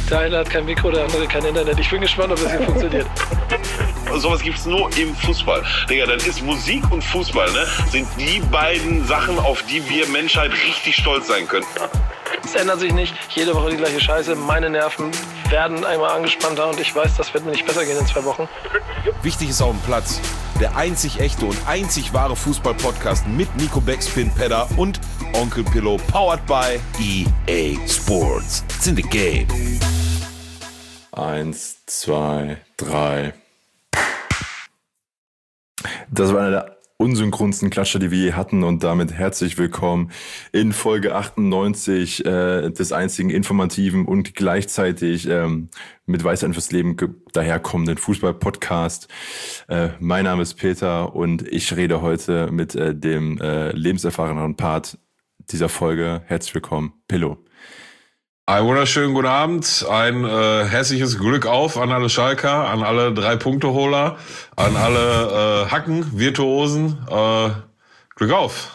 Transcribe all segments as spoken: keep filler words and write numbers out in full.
Der eine hat kein Mikro, der andere kein Internet. Ich bin gespannt, ob das hier funktioniert. Sowas gibt's nur im Fußball. Digga, dann ist Musik und Fußball, ne, sind die beiden Sachen, auf die wir Menschheit richtig stolz sein können. Es ändert sich nicht. Jede Woche die gleiche Scheiße. Meine Nerven werden einmal angespannter und ich weiß, das wird mir nicht besser gehen in zwei Wochen. Wichtig ist auf dem Platz. Der einzig echte und einzig wahre Fußball-Podcast mit Nico Backspin Pedder und Onkel Pillow, powered by E A Sports. It's in the game. Eins, zwei, drei. Das war einer der unsynchronsten Klatscher, die wir je hatten, und damit herzlich willkommen in Folge achtundneunzig äh, des einzigen informativen und gleichzeitig ähm, mit Weisheit fürs Leben ge- daherkommenden Fußball-Podcast. Äh, mein Name ist Peter und ich rede heute mit äh, dem äh, lebenserfahreneren Part dieser Folge. Herzlich willkommen, Pillow. Einen wunderschönen guten Abend, ein äh, herzliches Glück auf an alle Schalker, an alle Drei-Punkte-Holer, an alle äh, Hacken-Virtuosen. Äh, Glück auf!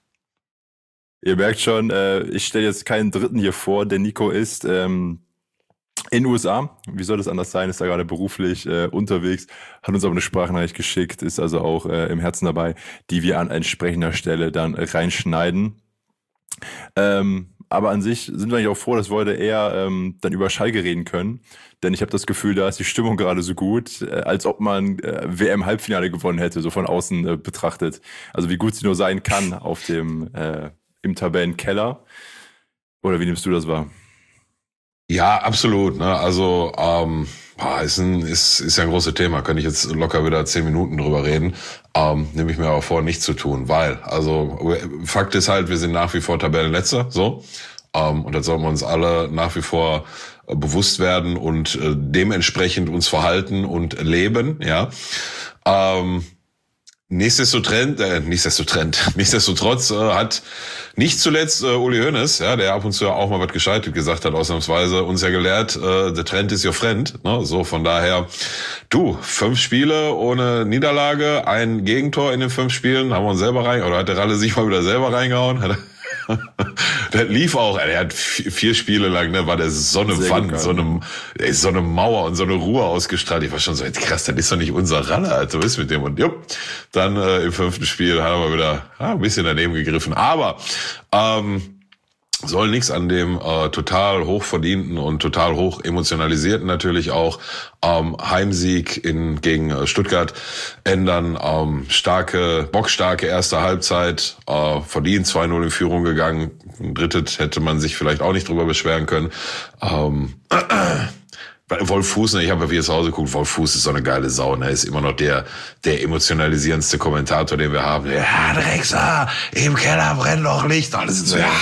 Ihr merkt schon, äh, ich stelle jetzt keinen Dritten hier vor. Der Nico ist ähm, in den U S A. Wie soll das anders sein? Ist da gerade beruflich äh, unterwegs, hat uns aber eine Sprachnachricht geschickt, ist also auch äh, im Herzen dabei, die wir an entsprechender Stelle dann reinschneiden. Ähm, Aber an sich sind wir eigentlich auch froh, dass wir heute eher ähm, dann über Schalke reden können. Denn ich habe das Gefühl, da ist die Stimmung gerade so gut, äh, als ob man äh, W M-Halbfinale gewonnen hätte, so von außen äh, betrachtet. Also wie gut sie nur sein kann auf dem äh, im Tabellenkeller. Oder wie nimmst du das wahr? Ja, absolut. Ne? Also ähm, ist, ein, ist, ist ja ein großes Thema. Könnte ich jetzt locker wieder zehn Minuten drüber reden. Ähm, nehme ich mir aber vor, nicht zu tun. Weil, also Fakt ist halt, wir sind nach wie vor Tabellenletzter. So. Ähm, und das sollten wir uns alle nach wie vor äh, bewusst werden und äh, dementsprechend uns verhalten und leben. Ja. Ähm, Nichtsdestotrotz, äh, nichtsdestotrotz, nichtsdestotrotz äh, hat nicht zuletzt äh, Uli Hoeneß, ja, der ab und zu auch mal was Gescheites gesagt hat, ausnahmsweise, uns ja gelehrt, äh, der Trend is your friend. Ne? So, von daher, du, fünf Spiele ohne Niederlage, ein Gegentor in den fünf Spielen, haben wir uns selber rein, oder hat der Ralle sich mal wieder selber reingehauen? Hat der lief auch, er hat vier Spiele lang, ne, war der so eine Wand, so eine, so eine Mauer und so eine Ruhe ausgestrahlt. Ich war schon so, krass, das ist doch nicht unser Ralle, Alter, was ist mit dem? Und jupp, dann äh, im fünften Spiel haben wir wieder ah, ein bisschen daneben gegriffen. Aber ähm, soll nichts an dem äh, total hochverdienten und total hoch emotionalisierten natürlich auch ähm, Heimsieg in gegen äh, Stuttgart ändern. Ähm, starke, bockstarke erste Halbzeit, äh, verdient zwei null in Führung gegangen. Ein drittes hätte man sich vielleicht auch nicht drüber beschweren können. Ähm, Wolf Fuß, ne, ich habe ja wieder zu Hause geguckt, Wolf Fuß ist so eine geile Sau, ne, ist immer noch der der emotionalisierendste Kommentator, den wir haben. Ja, Drexa, im Keller brennt noch Licht, alles sind so, ja.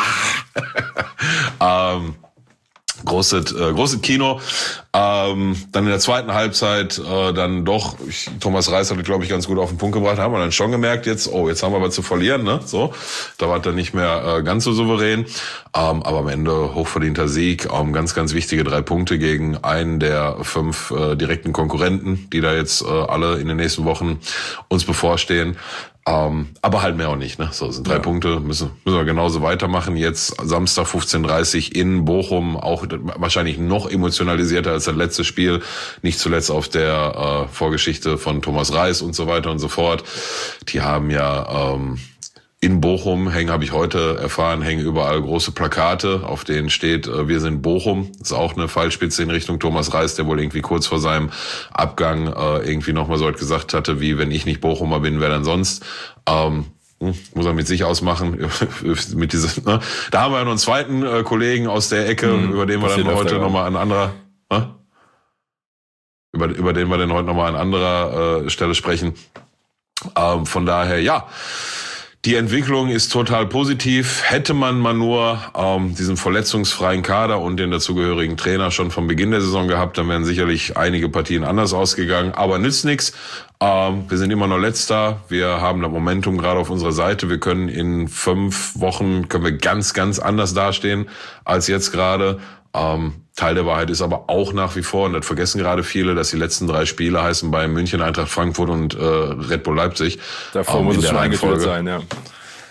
ähm, großes, äh, großes Kino. Ähm, dann in der zweiten Halbzeit äh, dann doch, ich, Thomas Reis hat, glaube ich, ganz gut auf den Punkt gebracht, haben wir dann schon gemerkt, jetzt, oh, jetzt haben wir was zu verlieren, ne? So, da war er nicht mehr äh, ganz so souverän. Ähm, aber am Ende hochverdienter Sieg, ähm, ganz, ganz wichtige drei Punkte gegen einen der fünf äh, direkten Konkurrenten, die da jetzt äh, alle in den nächsten Wochen uns bevorstehen. Um, aber halt mehr auch nicht, ne? So, sind drei ja. Punkte, müssen, müssen wir genauso weitermachen. Jetzt Samstag fünfzehn Uhr dreißig in Bochum, auch wahrscheinlich noch emotionalisierter als das letzte Spiel. Nicht zuletzt auf der äh, Vorgeschichte von Thomas Reis und so weiter und so fort. Die haben ja ähm, in Bochum hängen, habe ich heute erfahren, hängen überall große Plakate, auf denen steht, äh, wir sind Bochum. Das ist auch eine Fallspitze in Richtung Thomas Reis, der wohl irgendwie kurz vor seinem Abgang äh, irgendwie nochmal so was gesagt hatte, wie wenn ich nicht Bochumer bin, wer dann sonst. Ähm, muss er mit sich ausmachen. mit diese, ne? Da haben wir ja noch einen zweiten äh, Kollegen aus der Ecke, mhm, über den wir dann heute nochmal an anderer, ne? über, über den wir dann heute nochmal an anderer äh, Stelle sprechen. Ähm, von daher, ja. Die Entwicklung ist total positiv. Hätte man mal nur ähm, diesen verletzungsfreien Kader und den dazugehörigen Trainer schon vom Beginn der Saison gehabt, dann wären sicherlich einige Partien anders ausgegangen. Aber nützt nichts. Ähm, wir sind immer noch Letzter. Wir haben das Momentum gerade auf unserer Seite. Wir können in fünf Wochen können wir ganz, ganz anders dastehen als jetzt gerade. Ähm, Teil der Wahrheit ist aber auch nach wie vor, und das vergessen gerade viele, dass die letzten drei Spiele heißen Bayern München, Eintracht Frankfurt und äh, Red Bull Leipzig. Davor ähm, muss es schon eingetütet sein, ja.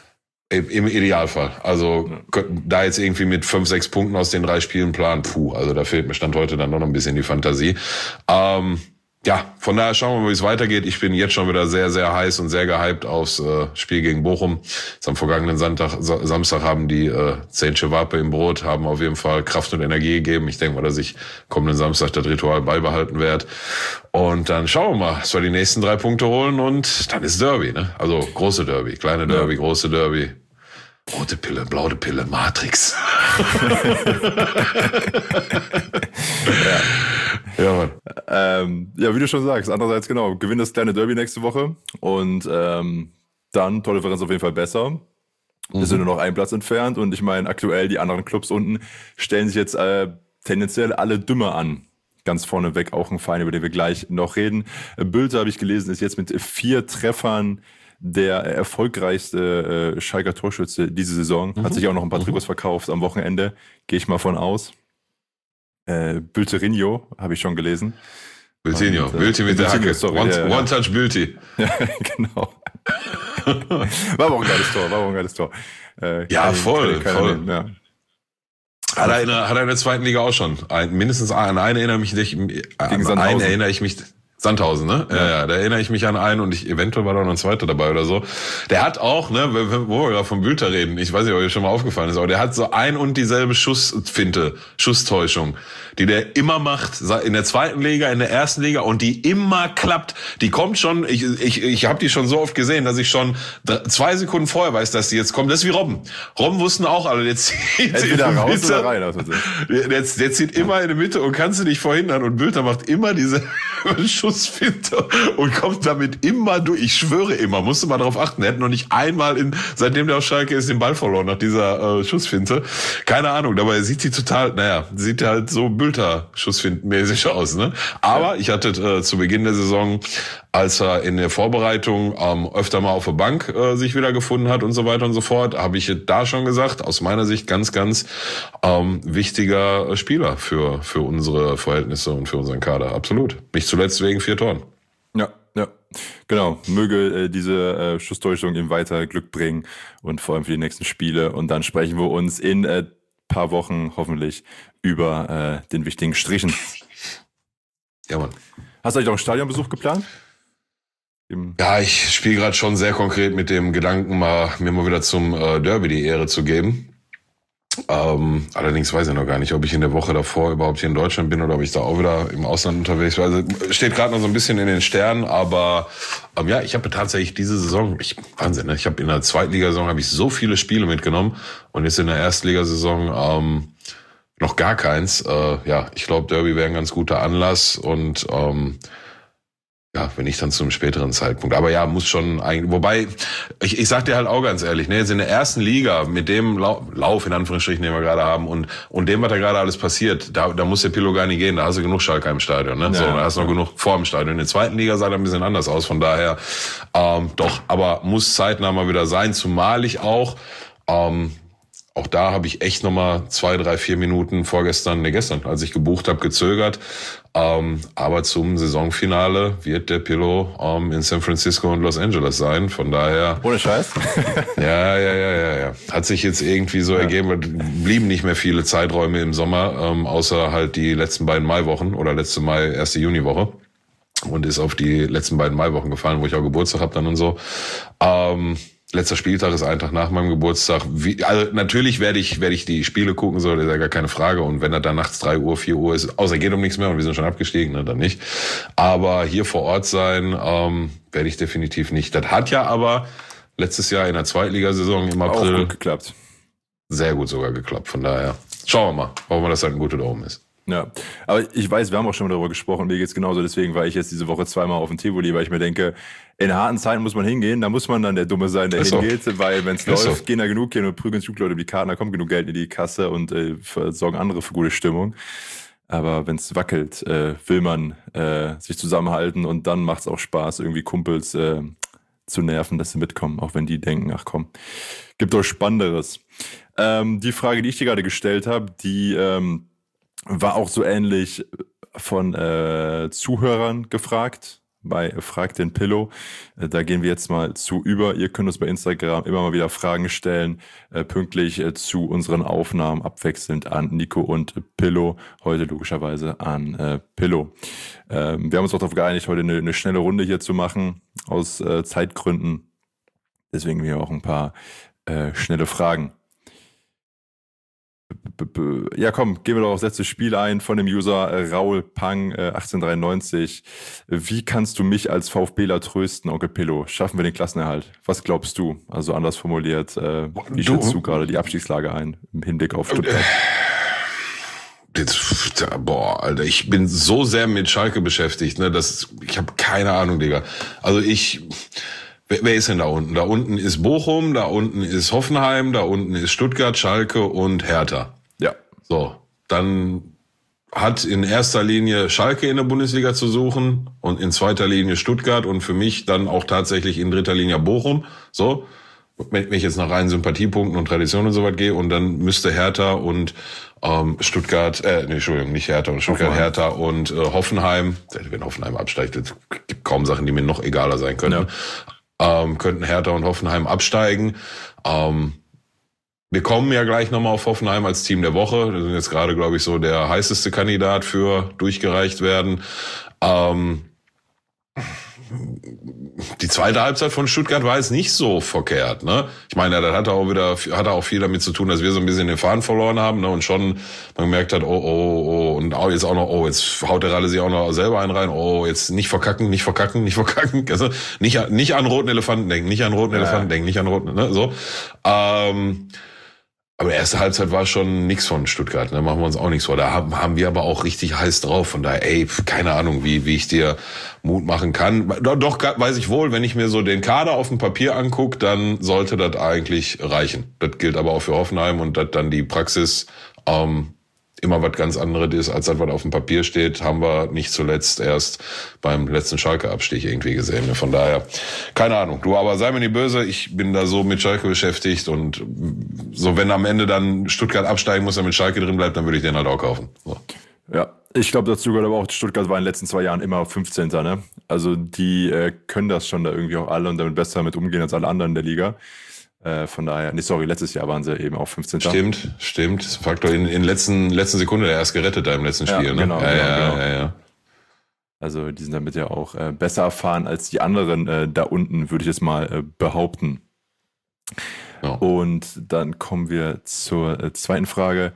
Im Idealfall. Also ja. Da jetzt irgendwie mit fünf, sechs Punkten aus den drei Spielen planen, puh, also da fehlt mir Stand heute dann noch ein bisschen die Fantasie. Ähm, ja, von daher schauen wir mal, wie es weitergeht. Ich bin jetzt schon wieder sehr, sehr heiß und sehr gehypt aufs äh, Spiel gegen Bochum. Jetzt am vergangenen Sonntag, Samstag haben die äh, zehn Chewape im Brot, haben auf jeden Fall Kraft und Energie gegeben. Ich denke mal, dass ich kommenden Samstag das Ritual beibehalten werde. Und dann schauen wir mal, dass wir die nächsten drei Punkte holen und dann ist Derby, ne? Also große Derby, kleine Derby, ja. große Derby. Rote Pille, blaue Pille, Matrix. ja. Ja, Mann. Ähm, ja, wie du schon sagst, andererseits genau, gewinnt das kleine Derby nächste Woche und ähm, dann, Tordifferenz auf jeden Fall besser. Mhm. Wir sind nur noch einen Platz entfernt und ich meine, aktuell die anderen Clubs unten stellen sich jetzt äh, tendenziell alle dümmer an. Ganz vorneweg auch ein Verein, über den wir gleich noch reden. Bülter, habe ich gelesen, ist jetzt mit vier Treffern der erfolgreichste äh, Schalker Torschütze diese Saison. Mhm. Hat sich auch noch ein paar mhm. Trikots verkauft am Wochenende. Gehe ich mal von aus. Äh, Bülterinho habe ich schon gelesen. Bültinho, äh, Bülti mit der Hacke. Sorry, one, ja, ja. one touch Bülti. Ja, genau. War aber auch ein geiles Tor, war aber auch ein geiles Tor. Äh, ja, kann, voll, kann, kann voll. Nehmen, ja. Hat er, in der, hat er in der zweiten Liga auch schon. Ein, mindestens an einen erinnere mich nicht, an einen erinnere ich mich. Sandhausen, ne? Ja. ja, ja, da erinnere ich mich an einen und ich eventuell war da noch ein zweiter dabei oder so. Der hat auch, ne, wo wir gerade vom Bülter reden, ich weiß nicht, ob euch schon mal aufgefallen ist, aber der hat so ein und dieselbe Schussfinte, Schusstäuschung, die der immer macht, in der zweiten Liga, in der ersten Liga und die immer klappt. Die kommt schon, ich ich ich habe die schon so oft gesehen, dass ich schon zwei Sekunden vorher weiß, dass die jetzt kommt. Das ist wie Robben. Robben wussten auch alle, der zieht entweder raus Mitte, oder rein. Also der, der, der zieht immer in die Mitte und kannst du nicht verhindern und Bülter macht immer diese Schussfinte und kommt damit immer durch. Ich schwöre immer, musste mal darauf achten. Er hat noch nicht einmal in, seitdem der auf Schalke ist, den Ball verloren nach dieser äh, Schussfinte. Keine Ahnung, dabei sieht die total, naja, sieht halt so Bülter-Schussfindenmäßig aus, ne? Aber ja. ich hatte äh, zu Beginn der Saison, als er in der Vorbereitung ähm, öfter mal auf der Bank äh, sich wieder gefunden hat und so weiter und so fort, habe ich da schon gesagt, aus meiner Sicht ganz, ganz ähm, wichtiger Spieler für für unsere Verhältnisse und für unseren Kader. Absolut. Nicht zuletzt wegen vier Toren. Ja, ja, genau. Möge äh, diese äh, Schusstäuschung ihm weiter Glück bringen und vor allem für die nächsten Spiele. Und dann sprechen wir uns in äh, paar Wochen hoffentlich über äh, den wichtigen Strichen. Ja, Mann. Hast du eigentlich auch einen Stadionbesuch geplant? Im ja, ich spiele gerade schon sehr konkret mit dem Gedanken, mal mir mal wieder zum äh, Derby die Ehre zu geben. Ähm, allerdings weiß ich noch gar nicht, ob ich in der Woche davor überhaupt hier in Deutschland bin oder ob ich da auch wieder im Ausland unterwegs war. Also steht gerade noch so ein bisschen in den Sternen, aber ähm, ja, ich habe tatsächlich diese Saison, ich Wahnsinn, ne? Ich habe in der Zweitligasaison habe ich so viele Spiele mitgenommen und jetzt in der Erstligasaison ähm, noch gar keins. Äh, ja, ich glaube, Derby wäre ein ganz guter Anlass und ähm, ja, wenn nicht, dann zu einem späteren Zeitpunkt. Aber ja, muss schon eigentlich, wobei, ich, ich sag dir halt auch ganz ehrlich, ne, jetzt in der ersten Liga, mit dem Lau- Lauf, in Anführungsstrichen, den wir gerade haben und, und dem, was da gerade alles passiert, da, da muss der Pilo gar nicht gehen, da hast du genug Schalke im Stadion, ne, ja, so, da hast du noch genug vor dem Stadion. In der zweiten Liga sah das ein bisschen anders aus, von daher, ähm, doch, aber muss zeitnah mal wieder sein, zumal ich auch, ähm, auch da habe ich echt nochmal zwei, drei, vier Minuten vorgestern, ne gestern, als ich gebucht habe, gezögert. Ähm, aber zum Saisonfinale wird der Pillow ähm, in San Francisco und Los Angeles sein. Von daher. Ohne Scheiß? ja, ja, ja, ja, ja. Hat sich jetzt irgendwie so ja. ergeben, blieben nicht mehr viele Zeiträume im Sommer, ähm, außer halt die letzten beiden Maiwochen oder letzte Mai, erste Juniwoche. Und ist auf die letzten beiden Maiwochen gefallen, wo ich auch Geburtstag habe dann und so. Ähm, Letzter Spieltag ist ein Tag nach meinem Geburtstag. Wie, also natürlich werde ich werde ich die Spiele gucken, so, das ist ja gar keine Frage. Und wenn er dann nachts drei Uhr, vier Uhr ist, außer geht um nichts mehr und wir sind schon abgestiegen, ne, dann nicht. Aber hier vor Ort sein ähm, werde ich definitiv nicht. Das hat ja aber letztes Jahr in der Zweitligasaison im April auch gut geklappt. Sehr gut sogar geklappt. Von daher schauen wir mal. Hoffen wir, dass das ein guter Daumen ist. Ja, aber ich weiß, wir haben auch schon mal darüber gesprochen, mir geht's genauso, deswegen war ich jetzt diese Woche zweimal auf dem Tivoli, weil ich mir denke, in harten Zeiten muss man hingehen, da muss man dann der Dumme sein, der ist hingeht, so. Weil wenn es läuft, so. Gehen da genug hin und prügeln Zugleute um die Karten, da kommt genug Geld in die Kasse und äh, sorgen andere für gute Stimmung. Aber wenn es wackelt, äh, will man äh, sich zusammenhalten und dann macht's auch Spaß, irgendwie Kumpels äh, zu nerven, dass sie mitkommen, auch wenn die denken, ach komm, gibt doch Spannenderes. Ähm, die Frage, die ich dir gerade gestellt habe, die ähm, war auch so ähnlich von äh, Zuhörern gefragt. bei Frag den Pillow. Äh, da gehen wir jetzt mal zu über. Ihr könnt uns bei Instagram immer mal wieder Fragen stellen, äh, pünktlich äh, zu unseren Aufnahmen, abwechselnd an Nico und Pillow. Heute logischerweise an äh, Pillow. Ähm, wir haben uns auch darauf geeinigt, heute eine, eine schnelle Runde hier zu machen, aus äh, Zeitgründen. Deswegen hier auch ein paar äh, schnelle Fragen. Ja, komm, gehen wir doch aufs letzte Spiel ein von dem User äh, Raul Pang äh, achtzehnhundertdreiundneunzig. Wie kannst du mich als VfBler trösten, Onkel Pillow? Schaffen wir den Klassenerhalt? Was glaubst du? Also anders formuliert, äh, wie du, schätzt du gerade die Abstiegslage ein im Hinblick auf Stuttgart? Jetzt, boah, Alter, ich bin so sehr mit Schalke beschäftigt, ne, dass ich habe keine Ahnung, Digga. Also ich Wer, wer ist denn da unten? Da unten ist Bochum, da unten ist Hoffenheim, da unten ist Stuttgart, Schalke und Hertha. Ja. So, dann hat in erster Linie Schalke in der Bundesliga zu suchen und in zweiter Linie Stuttgart und für mich dann auch tatsächlich in dritter Linie Bochum. So, wenn ich jetzt nach reinen Sympathiepunkten und Tradition und so weit gehe und dann müsste Hertha und ähm, Stuttgart, äh, nee, Entschuldigung, nicht Hertha und Stuttgart, Hoffenheim. Hertha und äh, Hoffenheim, wenn Hoffenheim absteigt, es gibt kaum Sachen, die mir noch egaler sein könnten. Ja. Ähm, könnten Hertha und Hoffenheim absteigen. Ähm, wir kommen ja gleich nochmal auf Hoffenheim als Team der Woche. Das sind jetzt gerade, glaube ich, so der heißeste Kandidat für durchgereicht werden. Ähm, die zweite Halbzeit von Stuttgart war jetzt nicht so verkehrt, ne? Ich meine, das hat auch wieder, hat auch viel damit zu tun, dass wir so ein bisschen den Faden verloren haben, ne? Und schon man gemerkt hat, oh, oh, oh, und auch jetzt auch noch, oh, jetzt haut der Ralle sich auch noch selber einen rein, oh, jetzt nicht verkacken, nicht verkacken, nicht verkacken, also nicht, nicht an roten Elefanten denken, nicht an roten ja. Elefanten denken, nicht an roten, ne? So, ähm, aber die erste Halbzeit war schon nix von Stuttgart, ne? Machen wir uns auch nichts vor. Da haben, haben wir aber auch richtig heiß drauf. Von daher, ey, keine Ahnung, wie, wie ich dir Mut machen kann. Doch, doch weiß ich wohl, wenn ich mir so den Kader auf dem Papier angucke, dann sollte das eigentlich reichen. Das gilt aber auch für Hoffenheim und dass dann die Praxis ähm, immer was ganz anderes ist, als das, was auf dem Papier steht, haben wir nicht zuletzt erst beim letzten Schalke-Abstieg irgendwie gesehen. Von daher, keine Ahnung. Du, aber sei mir nicht böse, ich bin da so mit Schalke beschäftigt und so, wenn am Ende dann Stuttgart absteigen muss, damit Schalke drin bleibt, dann würde ich den halt auch kaufen. So. Ja, ich glaube dazu gehört aber auch, Stuttgart war in den letzten zwei Jahren immer fünfzehnter Ne? Also die äh, können das schon da irgendwie auch alle und damit besser damit umgehen als alle anderen in der Liga. Äh, von daher, nee, sorry, letztes Jahr waren sie eben auch fünfzehnter Stimmt, stimmt. Das ist ein Faktor in, in letzten, letzten Sekunde der erst gerettet da im letzten Spiel. Ja, ne? genau, ja, genau, ja, genau. Ja, ja. Also die sind damit ja auch äh, besser erfahren als die anderen äh, da unten, würde ich jetzt mal äh, behaupten. Ja. Und dann kommen wir zur äh, zweiten Frage.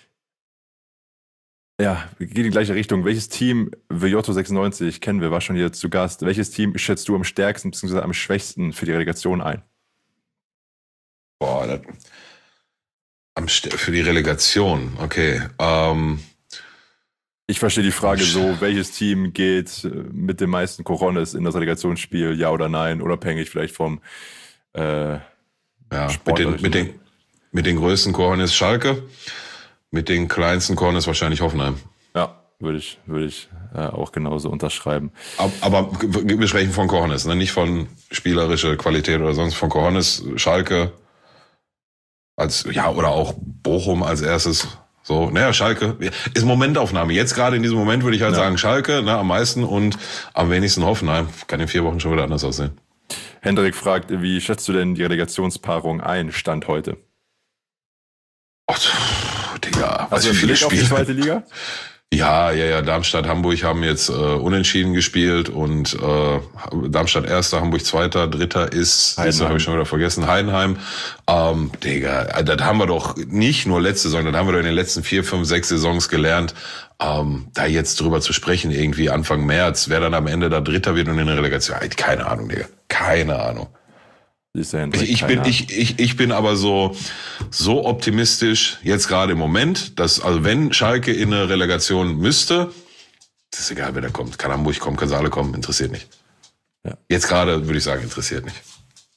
Ja, wir gehen in die gleiche Richtung. Welches Team, Vjotto sechsundneunzig, kennen wir, war schon hier zu Gast. Welches Team schätzt du am stärksten bzw. am schwächsten für die Relegation ein? Boah, das, am St- für die Relegation, okay. Ähm, ich verstehe die Frage so, welches Team geht mit den meisten Corones in das Relegationsspiel, ja oder nein, unabhängig vielleicht vom äh, ja, mit den, mit, den, mit den größten Corones Schalke, mit den kleinsten Corones wahrscheinlich Hoffenheim. Ja, würde ich, würde ich äh, auch genauso unterschreiben. Aber, aber wir sprechen von Corones, ne? Nicht von spielerischer Qualität oder sonst, von Corones, Schalke, als, ja, oder auch Bochum als erstes. So, naja, Schalke ist Momentaufnahme. Jetzt gerade in diesem Moment würde ich halt ja. sagen Schalke, ne, am meisten und am wenigsten Hoffenheim. Kann in vier Wochen schon wieder anders aussehen. Hendrik fragt, wie schätzt du denn die Relegationspaarung ein, Stand heute? Oh, Digga, also was für viele Blick auf die zweite Liga? Ja, ja, ja, Darmstadt, Hamburg haben jetzt äh, unentschieden gespielt und äh, Darmstadt Erster, Hamburg Zweiter, Dritter ist, das habe ich schon wieder vergessen, Heidenheim. Ähm, Digga, das haben wir doch nicht nur letzte Saison, das haben wir doch in den letzten vier, fünf, sechs Saisons gelernt, ähm, da jetzt drüber zu sprechen, irgendwie Anfang März, wer dann am Ende da Dritter wird und in der Relegation, keine Ahnung, Digga, keine Ahnung. Ich, ich bin ich ich ich bin aber so so optimistisch jetzt gerade im Moment, dass also wenn Schalke in eine Relegation müsste, das ist egal, wer da kommt, kann Hamburg kommen, kann Saale kommen, interessiert nicht. Ja. Jetzt gerade würde ich sagen, interessiert nicht.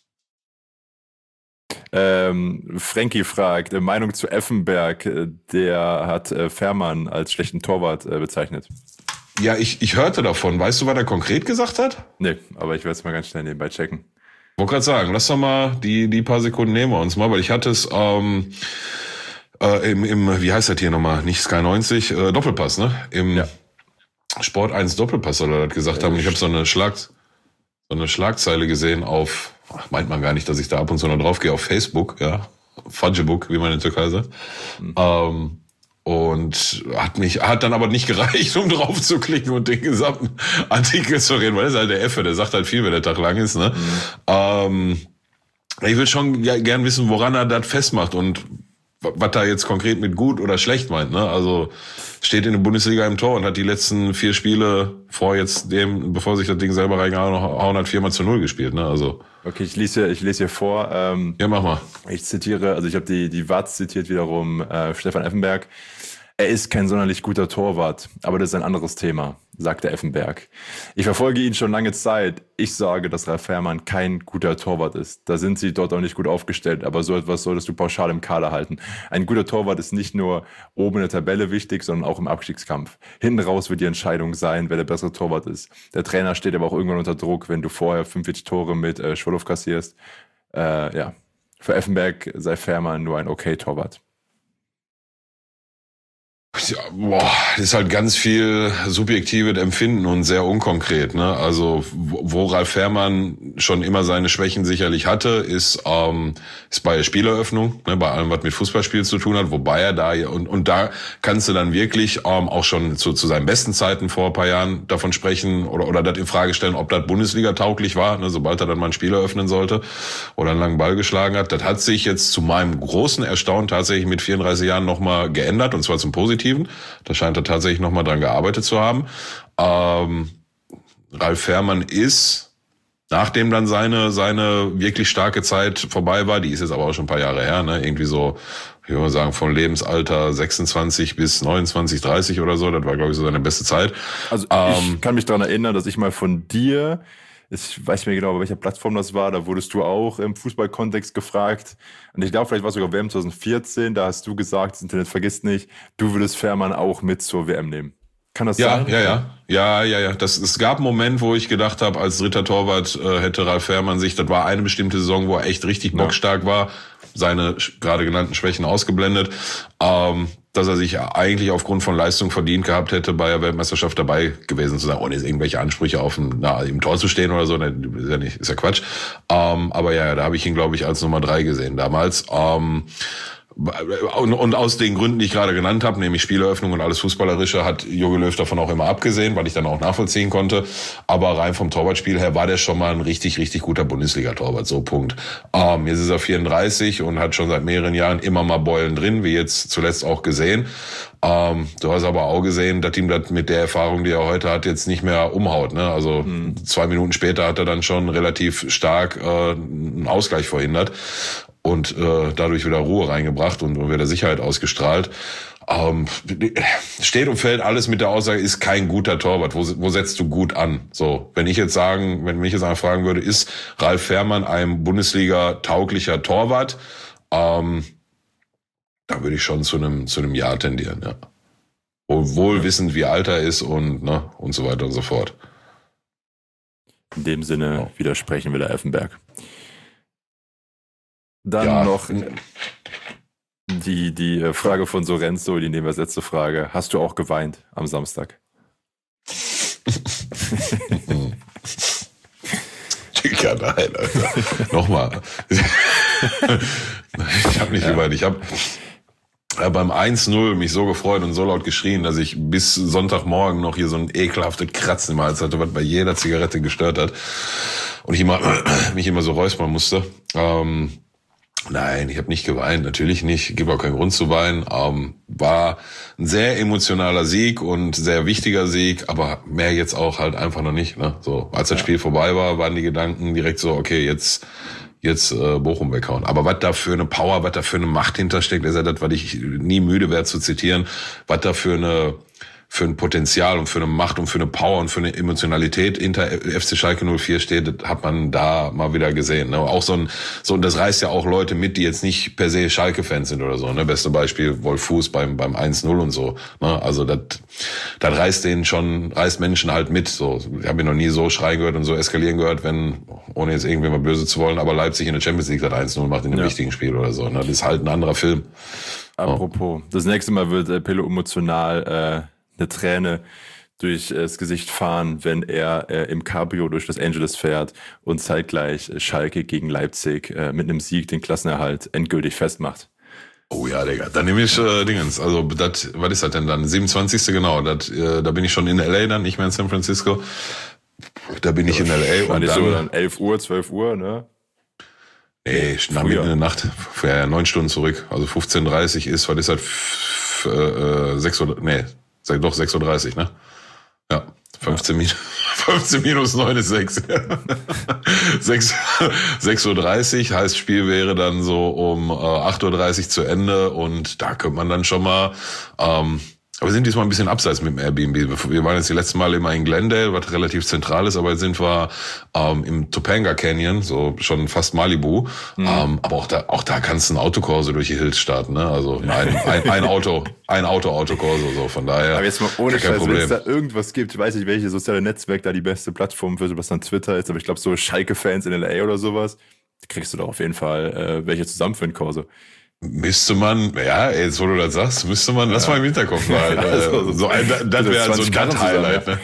Ähm, Frankie fragt, Meinung zu Effenberg, der hat äh, Fährmann als schlechten Torwart äh, bezeichnet. Ja, ich ich hörte davon. Weißt du, was er konkret gesagt hat? Nee, aber ich werde es mal ganz schnell nebenbei checken. Wollte gerade sagen, lass doch mal die die paar Sekunden nehmen wir uns mal, weil ich hatte es ähm, äh, im, im, wie heißt das hier nochmal, nicht Sky neunzig, äh, Doppelpass, ne? Im, ja. Sport eins Doppelpass soll er das gesagt haben. Ich habe so eine Schlag, so eine Schlagzeile gesehen auf, ach, meint man gar nicht, dass ich da ab und zu noch drauf gehe, auf Facebook, ja. Facebook, wie man in der Türkei sagt. Mhm. Ähm, und hat mich, hat dann aber nicht gereicht, um drauf zu klicken und den gesamten Artikel zu reden, weil das ist halt der Effe, der sagt halt viel, wenn der Tag lang ist, ne. Mhm. Ähm, ich würde schon gern wissen, woran er das festmacht und was da jetzt konkret mit gut oder schlecht meint, ne? Also steht in der Bundesliga im Tor und hat die letzten vier Spiele vor jetzt dem, bevor sich das Ding selber reingehauen hat, viermal zu null gespielt, ne? Also. Okay, ich lese hier, ich lese hier vor. Ähm, ja, mach mal. Ich zitiere, also ich habe die die W A Z zitiert wiederum äh, Stefan Effenberg. Er ist kein sonderlich guter Torwart, aber das ist ein anderes Thema, sagt der Effenberg. Ich verfolge ihn schon lange Zeit. Ich sage, dass Ralf Fährmann kein guter Torwart ist. Da sind sie dort auch nicht gut aufgestellt, aber so etwas solltest du pauschal im Kader halten. Ein guter Torwart ist nicht nur oben in der Tabelle wichtig, sondern auch im Abstiegskampf. Hinten raus wird die Entscheidung sein, wer der bessere Torwart ist. Der Trainer steht aber auch irgendwann unter Druck, wenn du vorher fünfundvierzig Tore mit äh, Schwolow kassierst. Äh, ja, für Effenberg sei Fährmann nur ein okay Torwart. Ja, boah, das ist halt ganz viel subjektives Empfinden und sehr unkonkret, ne? Also wo Ralf Fährmann schon immer seine Schwächen sicherlich hatte, ist ähm, ist bei der Spieleröffnung, ne? Bei allem, was mit Fußballspiel zu tun hat, wobei er da und und da kannst du dann wirklich ähm, auch schon zu zu seinen besten Zeiten vor ein paar Jahren davon sprechen oder oder das in Frage stellen, ob das Bundesliga tauglich war, ne? Sobald er dann mal einen Spieler öffnen sollte oder einen langen Ball geschlagen hat. Das hat sich jetzt zu meinem großen Erstaunen tatsächlich mit vierunddreißig Jahren nochmal geändert und zwar zum Positiven. Da scheint er tatsächlich nochmal dran gearbeitet zu haben. Ähm, Ralf Fährmann ist, nachdem dann seine seine wirklich starke Zeit vorbei war, die ist jetzt aber auch schon ein paar Jahre her, ne? Irgendwie so, ich würde mal sagen, von Lebensalter sechsundzwanzig bis neunundzwanzig, dreißig oder so, das war, glaube ich, so seine beste Zeit. Also ähm, ich kann mich daran erinnern, dass ich mal von dir, ich weiß nicht mehr genau, bei welcher Plattform das war, da wurdest du auch im Fußballkontext gefragt. Und ich glaube, vielleicht war es sogar W M zwanzig vierzehn, da hast du gesagt, das Internet vergisst nicht, du würdest Fährmann auch mit zur W M nehmen. Kann das ja, sein? Ja, ja, ja, ja, ja. Das, es gab einen Moment, wo ich gedacht habe, als dritter Torwart äh, hätte Ralf Fährmann sich, das war eine bestimmte Saison, wo er echt richtig bockstark war, seine gerade genannten Schwächen ausgeblendet, ähm, dass er sich eigentlich aufgrund von Leistung verdient gehabt hätte, bei der Weltmeisterschaft dabei gewesen zu sein, ohne jetzt irgendwelche Ansprüche auf dem, na, im Tor zu stehen oder so, ne, ist ja nicht, ist ja Quatsch. Ähm, aber ja, da habe ich ihn, glaube ich, als Nummer drei gesehen damals. Ähm, Und, und aus den Gründen, die ich gerade genannt habe, nämlich Spieleröffnung und alles Fußballerische, hat Jogi Löw davon auch immer abgesehen, weil ich dann auch nachvollziehen konnte. Aber rein vom Torwartspiel her war der schon mal ein richtig, richtig guter Bundesliga-Torwart. So, Punkt. Ähm, jetzt ist er vierunddreißig und hat schon seit mehreren Jahren immer mal Beulen drin, wie jetzt zuletzt auch gesehen. Ähm, du hast aber auch gesehen, dass ihm das mit der Erfahrung, die er heute hat, jetzt nicht mehr umhaut. Ne? Also mhm. zwei Minuten später hat er dann schon relativ stark äh, einen Ausgleich verhindert und äh, dadurch wieder Ruhe reingebracht und, und wieder Sicherheit ausgestrahlt. Ähm, steht und fällt alles mit der Aussage, ist kein guter Torwart. Wo, wo setzt du gut an? So, wenn ich jetzt sagen, wenn mich jetzt einer fragen würde, ist Ralf Fährmann ein Bundesliga-tauglicher Torwart? Ähm, da würde ich schon zu einem zu einem Ja tendieren, ja. Wohl wissend, wie alt er ist und ne und so weiter und so fort. In dem Sinne ja. Widersprechen wir der Effenberg. Dann ja. noch die, die Frage von Sorenzo, die nehmen wir als letzte Frage. Hast du auch geweint am Samstag? Ja, nein, Alter. Nochmal. Ich habe nicht ja. geweint. Ich habe beim eins null mich so gefreut und so laut geschrien, dass ich bis Sonntagmorgen noch hier so ein ekelhaftes Kratzen im Hals hatte, was bei jeder Zigarette gestört hat. Und ich immer mich immer so räuspern musste. Ähm, Nein, ich habe nicht geweint, natürlich nicht, gibt auch keinen Grund zu weinen. Ähm, war ein sehr emotionaler Sieg und sehr wichtiger Sieg, aber mehr jetzt auch halt einfach noch nicht. Ne? So, als das ja. Spiel vorbei war, waren die Gedanken direkt so, okay, jetzt jetzt äh, Bochum weghauen. Aber was da für eine Power, was da für eine Macht hintersteckt, ist ja das, was ich nie müde werde zu zitieren, was da für eine für ein Potenzial und für eine Macht und für eine Power und für eine Emotionalität hinter F C Schalke null vier steht, das hat man da mal wieder gesehen. Ne? Auch so ein, so, und das reißt ja auch Leute mit, die jetzt nicht per se Schalke-Fans sind oder so. Ne? Beste Beispiel Wolf Fuß beim, beim eins null und so. Ne? Also das, das reißt denen schon, reißt Menschen halt mit. So, ich habe ihn noch nie so schreien gehört und so eskalieren gehört, wenn, ohne jetzt irgendwie mal böse zu wollen, aber Leipzig in der Champions League das eins null macht in einem ja. wichtigen Spiel oder so. Ne? Das ist halt ein anderer Film. Apropos, oh. das nächste Mal wird äh, Pillow emotional, äh, eine Träne durch äh, das Gesicht fahren, wenn er äh, im Cabrio durch Los Angeles fährt und zeitgleich äh, Schalke gegen Leipzig äh, mit einem Sieg den Klassenerhalt endgültig festmacht. Oh ja, Digga. Dann nehme ich äh, Dingens. Also, das, was ist das denn dann? siebenundzwanzigste genau. Dat, äh, da bin ich schon in L A dann, nicht mehr in San Francisco. Da bin ich in L A. Und dann, dann so dann elf Uhr, zwölf Uhr, ne? Nee, nach mitten in der Nacht. Ja, neun Stunden zurück. Also fünfzehn Uhr dreißig ist, was ist das? F- äh, sechs Uhr, nee, sag doch sechs Uhr dreißig, ne? Ja, fünfzehn, ja. fünfzehn minus neun ist sechs. sechs Uhr dreißig heißt, Spiel wäre dann so um äh, acht Uhr dreißig zu Ende und da könnte man dann schon mal, ähm, aber wir sind diesmal ein bisschen abseits mit dem Airbnb. Wir waren jetzt die letzten Male immer in Glendale, was relativ zentral ist, aber jetzt sind wir ähm, im Topanga Canyon, so schon fast Malibu. Mhm. Ähm, aber auch da, auch da kannst du ein Autokorso durch die Hills starten, ne? Also ein, ein, ein Auto, ein Auto, Autokorso, so von daher. Aber jetzt mal ohne Scheiß, wenn es da irgendwas gibt, ich weiß nicht, welche soziale Netzwerk da die beste Plattform für sowas dann Twitter ist, aber ich glaube so Schalke-Fans in L A oder sowas, kriegst du doch auf jeden Fall äh, welche zusammen für ein Korso. Müsste man, ja, jetzt wo du das sagst, müsste man, lass ja. mal im Hinterkopf mal. Ja, also, so ein, das wäre so ein Cut-Highlight, ne?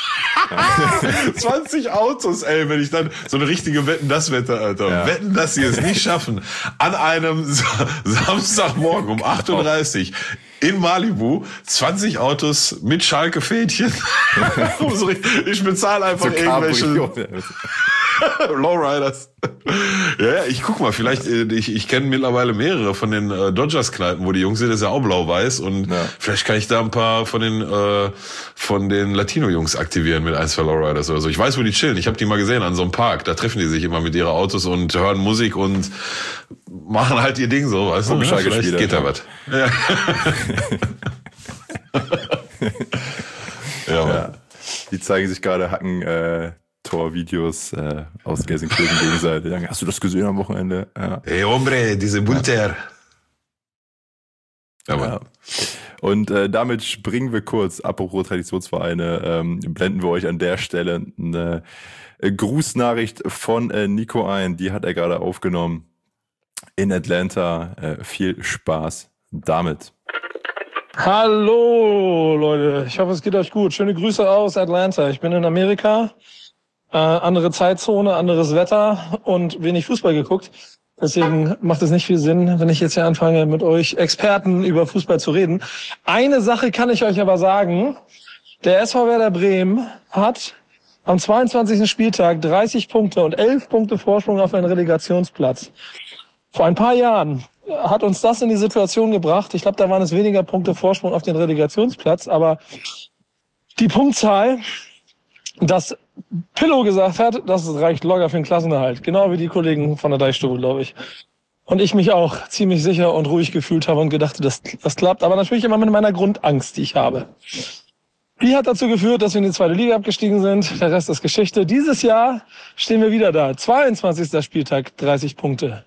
zwanzig Autos, ey, wenn ich dann so eine richtige Wetten, das Wette, Alter. Ja. Wetten, dass sie es nicht schaffen, an einem Samstagmorgen um acht Uhr dreißig in Malibu zwanzig Autos mit Schalke-Fädchen. Ich bezahle einfach so irgendwelche Lowriders. Ja, ja, ich guck mal, vielleicht, ich, ich kenne mittlerweile mehrere von den äh, Dodgers-Kneipen, wo die Jungs sind, das ist ja auch blau-weiß und ja. Vielleicht kann ich da ein paar von den äh, von den Latino-Jungs aktivieren mit ein, zwei Lowriders oder so. Ich weiß, wo die chillen. Ich habe die mal gesehen an so einem Park. Da treffen die sich immer mit ihren Autos und hören Musik und machen halt ihr Ding so, weißt du? Ja, vielleicht geht da was. Ja. Ja, ja. Die zeigen sich gerade Hacken äh, Tor-Videos äh, aus Gelsenkirchen gegenseitig. Hast du das gesehen am Wochenende? Ja. Hey, hombre, diese Bunter. Ja. Ja. Und äh, damit springen wir kurz, apropos Traditionsvereine, ähm, blenden wir euch an der Stelle eine äh, Grußnachricht von äh, Nico ein. Die hat er gerade aufgenommen in Atlanta. Äh, viel Spaß damit. Hallo Leute, ich hoffe es geht euch gut. Schöne Grüße aus Atlanta. Ich bin in Amerika. Äh, andere Zeitzone, anderes Wetter und wenig Fußball geguckt. Deswegen macht es nicht viel Sinn, wenn ich jetzt hier anfange, mit euch Experten über Fußball zu reden. Eine Sache kann ich euch aber sagen. Der S V Werder Bremen hat am zweiundzwanzigsten Spieltag dreißig Punkte und elf Punkte Vorsprung auf einen Relegationsplatz. Vor ein paar Jahren hat uns das in die Situation gebracht. Ich glaube, da waren es weniger Punkte Vorsprung auf den Relegationsplatz, aber die Punktzahl, dass Pillow gesagt hat, das reicht locker für den Klassenerhalt. Genau wie die Kollegen von der Deichstube, glaube ich. Und ich mich auch ziemlich sicher und ruhig gefühlt habe und gedacht, das, das klappt. Aber natürlich immer mit meiner Grundangst, die ich habe. Die hat dazu geführt, dass wir in die zweite Liga abgestiegen sind. Der Rest ist Geschichte. Dieses Jahr stehen wir wieder da. zweiundzwanzigsten Spieltag, dreißig Punkte.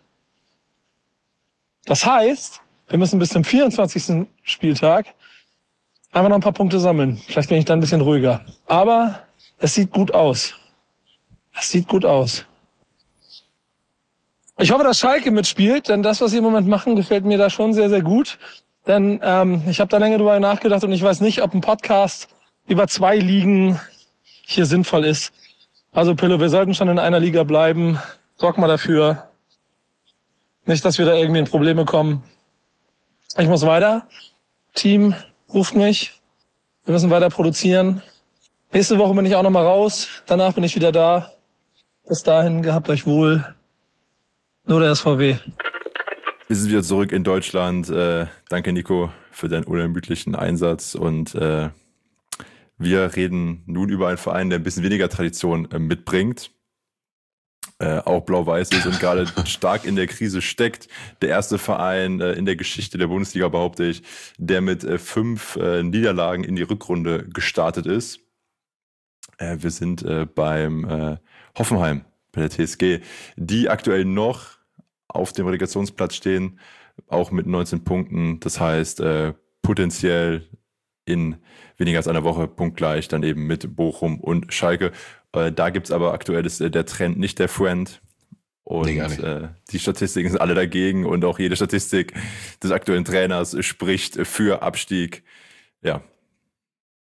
Das heißt, wir müssen bis zum vierundzwanzigsten Spieltag einfach noch ein paar Punkte sammeln. Vielleicht bin ich dann ein bisschen ruhiger. Aber es sieht gut aus. Es sieht gut aus. Ich hoffe, dass Schalke mitspielt, denn das, was sie im Moment machen, gefällt mir da schon sehr, sehr gut. Denn ähm, ich habe da länger drüber nachgedacht und ich weiß nicht, ob ein Podcast über zwei Ligen hier sinnvoll ist. Also Pillow, wir sollten schon in einer Liga bleiben. Sorg mal dafür. Nicht, dass wir da irgendwie in Probleme kommen. Ich muss weiter. Team ruft mich. Wir müssen weiter produzieren. Nächste Woche bin ich auch noch mal raus. Danach bin ich wieder da. Bis dahin, gehabt euch wohl. Nur der S V W. Wir sind wieder zurück in Deutschland. Äh, danke, Nico, für deinen unermüdlichen Einsatz. Und äh, wir reden nun über einen Verein, der ein bisschen weniger Tradition äh, mitbringt. Äh, auch blau-weiß ist und gerade stark in der Krise steckt. Der erste Verein äh, in der Geschichte der Bundesliga, behaupte ich, der mit äh, fünf äh, Niederlagen in die Rückrunde gestartet ist. Äh, wir sind äh, beim äh, Hoffenheim, bei der T S G, die aktuell noch auf dem Relegationsplatz stehen, auch mit neunzehn Punkten. Das heißt, äh, potenziell in weniger als einer Woche punktgleich, dann eben mit Bochum und Schalke. Äh, da gibt's aber aktuell ist äh, der Trend nicht der Friend. Und nee, äh, die Statistiken sind alle dagegen und auch jede Statistik des aktuellen Trainers spricht für Abstieg. Ja.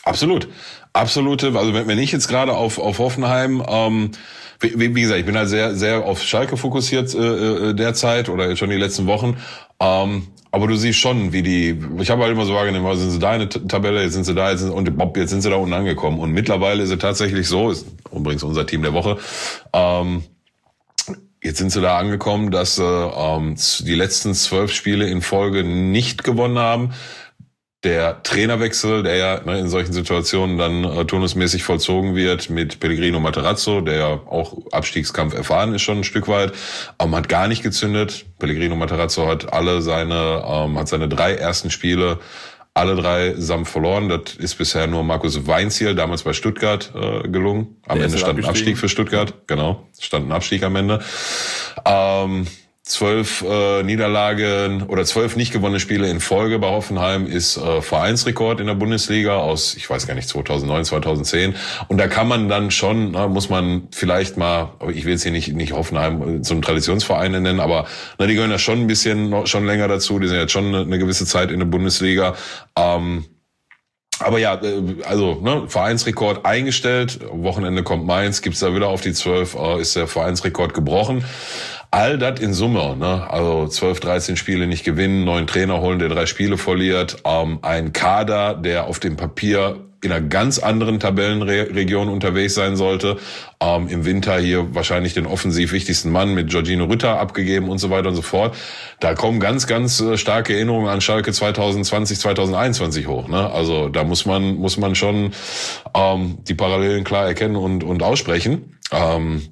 Absolut. Absolute, also wenn, wenn ich jetzt gerade auf, auf Hoffenheim, ähm, wie, wie gesagt, ich bin halt sehr, sehr auf Schalke fokussiert äh, derzeit oder schon die letzten Wochen. Ähm, aber du siehst schon, wie die, ich habe halt immer so wahrgenommen, also sind sie da in der Tabelle, jetzt sind sie da, jetzt sind, und Bob, jetzt sind sie da unten angekommen. Und mittlerweile ist es tatsächlich so, ist übrigens unser Team der Woche, ähm, jetzt sind sie da angekommen, dass sie ähm, die letzten zwölf Spiele in Folge nicht gewonnen haben. Der Trainerwechsel, der ja ne, in solchen Situationen dann äh, turnusmäßig vollzogen wird mit Pellegrino Materazzo, der ja auch Abstiegskampf erfahren ist schon ein Stück weit, ähm, hat gar nicht gezündet. Pellegrino Materazzo hat alle seine, ähm, hat seine drei ersten Spiele alle drei samt verloren. Das ist bisher nur Markus Weinziel, damals bei Stuttgart, äh, gelungen. Am der Ende stand ein Abstieg für Stuttgart, genau, stand ein Abstieg am Ende. Ähm, Zwölf äh, Niederlagen oder zwölf nicht gewonnene Spiele in Folge bei Hoffenheim ist äh, Vereinsrekord in der Bundesliga aus, ich weiß gar nicht, zweitausendneun, zweitausendzehn. Und da kann man dann schon, na, muss man vielleicht mal, ich will jetzt hier nicht nicht Hoffenheim zum Traditionsverein nennen, aber na, die gehören ja schon ein bisschen noch, schon länger dazu. Die sind jetzt schon eine, eine gewisse Zeit in der Bundesliga. Ähm, Aber ja, also ne, Vereinsrekord eingestellt. Wochenende kommt Mainz, gibt's da wieder auf die zwölf, äh, ist der Vereinsrekord gebrochen. All das in Summe, ne? Also zwölf, dreizehn Spiele nicht gewinnen, neuen Trainer holen, der drei Spiele verliert, ähm, ein Kader, der auf dem Papier in einer ganz anderen Tabellenregion unterwegs sein sollte. Ähm, im Winter hier wahrscheinlich den offensiv wichtigsten Mann mit Jorginho Rütter abgegeben und so weiter und so fort. Da kommen ganz, ganz äh, starke Erinnerungen an Schalke zwanzig zwanzig, zwanzig einundzwanzig hoch. Ne? Also da muss man muss man schon ähm, die Parallelen klar erkennen und und aussprechen. Ähm,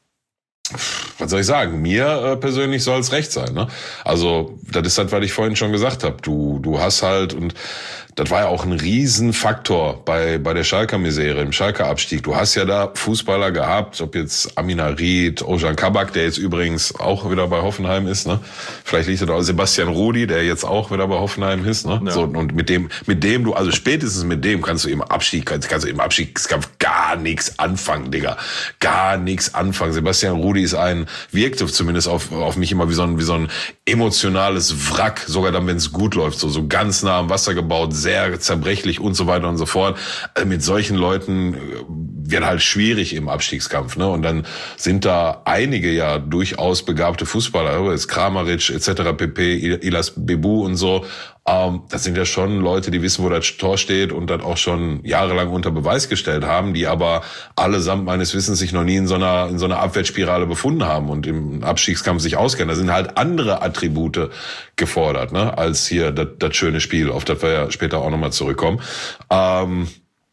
was soll ich sagen? Mir äh, persönlich soll es recht sein. Ne? Also das ist halt, was ich vorhin schon gesagt habe. Du du hast halt, und das war ja auch ein Riesenfaktor bei bei der Schalker Misere, im Schalker Abstieg. Du hast ja da Fußballer gehabt, ob jetzt Amin Harit, Ozan Kabak, der jetzt übrigens auch wieder bei Hoffenheim ist, ne? Vielleicht liegt da auch Sebastian Rudi, der jetzt auch wieder bei Hoffenheim ist, ne? Ja. So, und mit dem mit dem du, also spätestens mit dem kannst du im Abstieg kannst, kannst du im Abstiegskampf gar nichts anfangen, Digga. Gar nichts anfangen. Sebastian Rudi ist ein, wirkte zumindest auf auf mich immer wie so ein wie so ein emotionales Wrack, sogar dann, wenn es gut läuft, so so ganz nah am Wasser gebaut, sehr zerbrechlich und so weiter und so fort. Also mit solchen Leuten wird halt schwierig im Abstiegskampf, ne? Und dann sind da einige ja durchaus begabte Fußballer, ist Kramaric et cetera pp, Ilas Bebu und so. Ähm, das sind ja schon Leute, die wissen, wo das Tor steht und das auch schon jahrelang unter Beweis gestellt haben, die aber allesamt meines Wissens sich noch nie in so einer in so einer Abwärtsspirale befunden haben und im Abstiegskampf sich auskennen. Da sind halt andere Attribute gefordert, ne, als hier das, das schöne Spiel, auf das wir ja später auch nochmal zurückkommen. Ähm,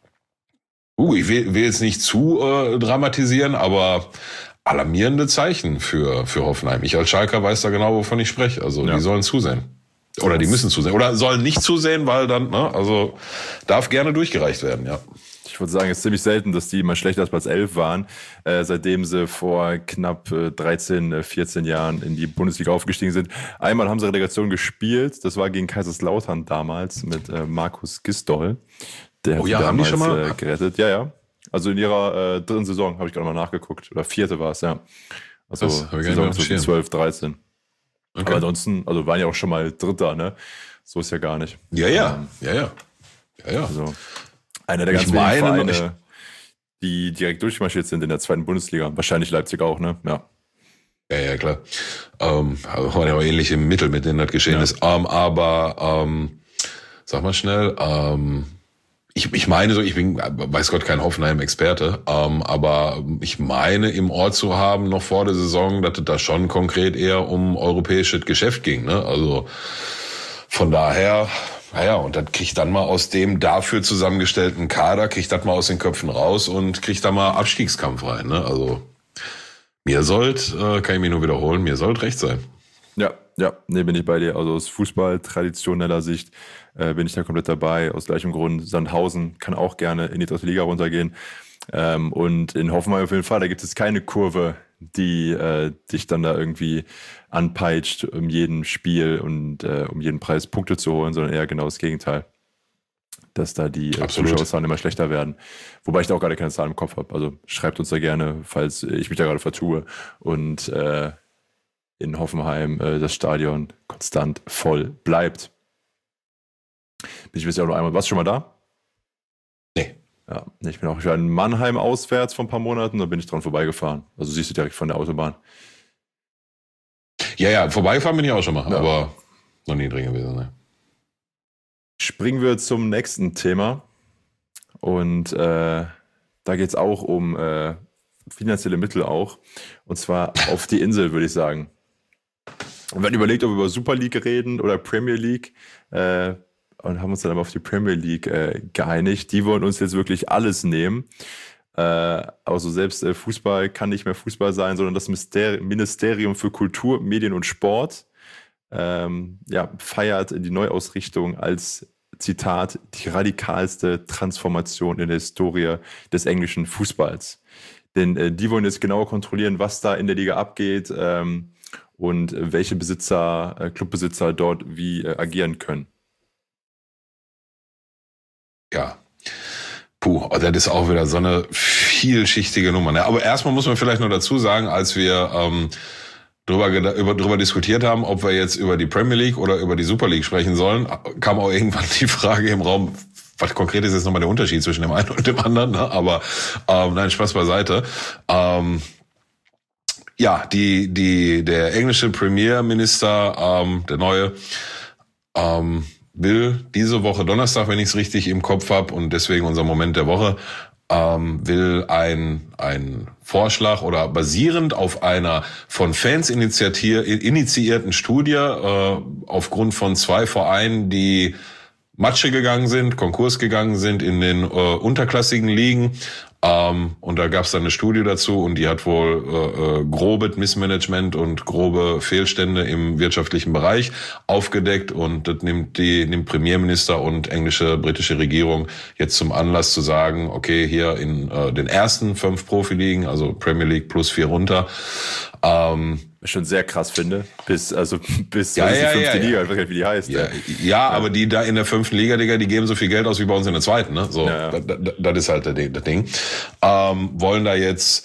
uh, ich will, will jetzt nicht zu äh, dramatisieren, aber alarmierende Zeichen für für Hoffenheim. Ich als Schalker weiß da genau, wovon ich spreche. Also ja. Die sollen zusehen. Oder die müssen zusehen. Oder sollen nicht zusehen, weil dann, ne, also darf gerne durchgereicht werden, ja. Ich würde sagen, es ist ziemlich selten, dass die mal schlechter als Platz elf waren, äh, seitdem sie vor knapp äh, dreizehn, vierzehn Jahren in die Bundesliga aufgestiegen sind. Einmal haben sie Relegation gespielt, das war gegen Kaiserslautern damals mit äh, Markus Gisdol. Der hat oh ja, damals, haben die schon mal äh, gerettet. Ja, ja. Also in ihrer äh, dritten Saison, habe ich gerade mal nachgeguckt. Oder vierte war es, ja. Also Saison zwölf, dreizehn. Okay. Aber ansonsten, also waren ja auch schon mal Dritter, ne? So ist ja gar nicht. Ja, ja, ähm, ja, ja. Ja, ja. Also einer der ganz wenigen Vereine, ich, die direkt durchmarschiert sind in der zweiten Bundesliga. Wahrscheinlich Leipzig auch, ne? Ja. Ja, ja, klar. Ähm, waren ja auch ähnliche Mittel, mit denen das geschehen ja. ist. Ähm, aber, ähm, sag mal schnell, ähm, Ich, ich meine so, ich bin, weiß Gott, kein Hoffenheim-Experte, ähm, aber ich meine im Ohr zu haben, noch vor der Saison, dass es da schon konkret eher um europäisches Geschäft ging, ne? Also von daher, naja, und das kriegt dann mal aus dem dafür zusammengestellten Kader, kriegt das mal aus den Köpfen raus und kriegt da mal Abstiegskampf rein, ne? Also mir sollt, äh, kann ich mich nur wiederholen, mir sollt recht sein. Ja, ja, nee, bin ich bei dir. Also aus Fußball-traditioneller Sicht äh, bin ich da komplett dabei. Aus gleichem Grund, Sandhausen kann auch gerne in die dritte Liga runtergehen. Ähm, und in Hoffenheim auf jeden Fall, da gibt es keine Kurve, die äh, dich dann da irgendwie anpeitscht, um jeden Spiel und äh, um jeden Preis Punkte zu holen, sondern eher genau das Gegenteil. Dass da die äh, Zuschauerzahlen immer schlechter werden. Wobei ich da auch gerade keine Zahlen im Kopf habe. Also schreibt uns da gerne, falls ich mich da gerade vertue. Und äh, in Hoffenheim äh, das Stadion konstant voll bleibt. Ich weiß ja auch noch einmal, warst du schon mal da? Ja, ich bin auch ich war in Mannheim auswärts vor ein paar Monaten, da bin ich dran vorbeigefahren. Also siehst du direkt von der Autobahn. Ja, ja, vorbeigefahren bin ich auch schon mal, ja. aber noch nie drin gewesen. Ne? Springen wir zum nächsten Thema. Und äh, da geht es auch um äh, finanzielle Mittel auch. Und zwar auf die Insel, würde ich sagen. Und wir haben überlegt, ob wir über Super League reden oder Premier League. Äh, und haben uns dann aber auf die Premier League äh, geeinigt. Die wollen uns jetzt wirklich alles nehmen. Äh, also selbst äh, Fußball kann nicht mehr Fußball sein, sondern das Myster- Ministerium für Kultur, Medien und Sport ähm, ja, feiert die Neuausrichtung als, Zitat, die radikalste Transformation in der Historie des englischen Fußballs. Denn äh, die wollen jetzt genauer kontrollieren, was da in der Liga abgeht ähm, und äh, welche Besitzer, äh, Clubbesitzer dort wie äh, agieren können. Ja, puh, das ist auch wieder so eine vielschichtige Nummer. Ne? Aber erstmal muss man vielleicht noch dazu sagen, als wir ähm, drüber, über, drüber diskutiert haben, ob wir jetzt über die Premier League oder über die Super League sprechen sollen, kam auch irgendwann die Frage im Raum, was konkret ist jetzt nochmal der Unterschied zwischen dem einen und dem anderen, ne? Aber ähm, nein, Spaß beiseite. Ähm, ja, die, die, der englische Premierminister, ähm, der neue, ähm, will diese Woche Donnerstag, wenn ich es richtig im Kopf habe, und deswegen unser Moment der Woche, ähm, will ein ein Vorschlag oder basierend auf einer von Fans initiierten Studie äh, aufgrund von zwei Vereinen, die Matsche gegangen sind, Konkurs gegangen sind in den äh, unterklassigen Ligen. Ähm, und da gab es dann eine Studie dazu, und die hat wohl äh, äh, grobes Missmanagement und grobe Fehlstände im wirtschaftlichen Bereich aufgedeckt, und das nimmt die nimmt Premierminister und englische, britische Regierung jetzt zum Anlass zu sagen, okay, hier in äh, den ersten fünf Profiligen, also Premier League plus vier runter, ähm, schon sehr krass finde, bis also bis ja, ja, die ja, fünfte ja, Liga, ja. ich weiß nicht, wie die heißt. Ja, ja. ja, ja, aber die da in der fünften Liga, Digga, die geben so viel Geld aus wie bei uns in der zweiten, ne? So, ja, ja. Das, das ist halt das Ding. Ähm, wollen da jetzt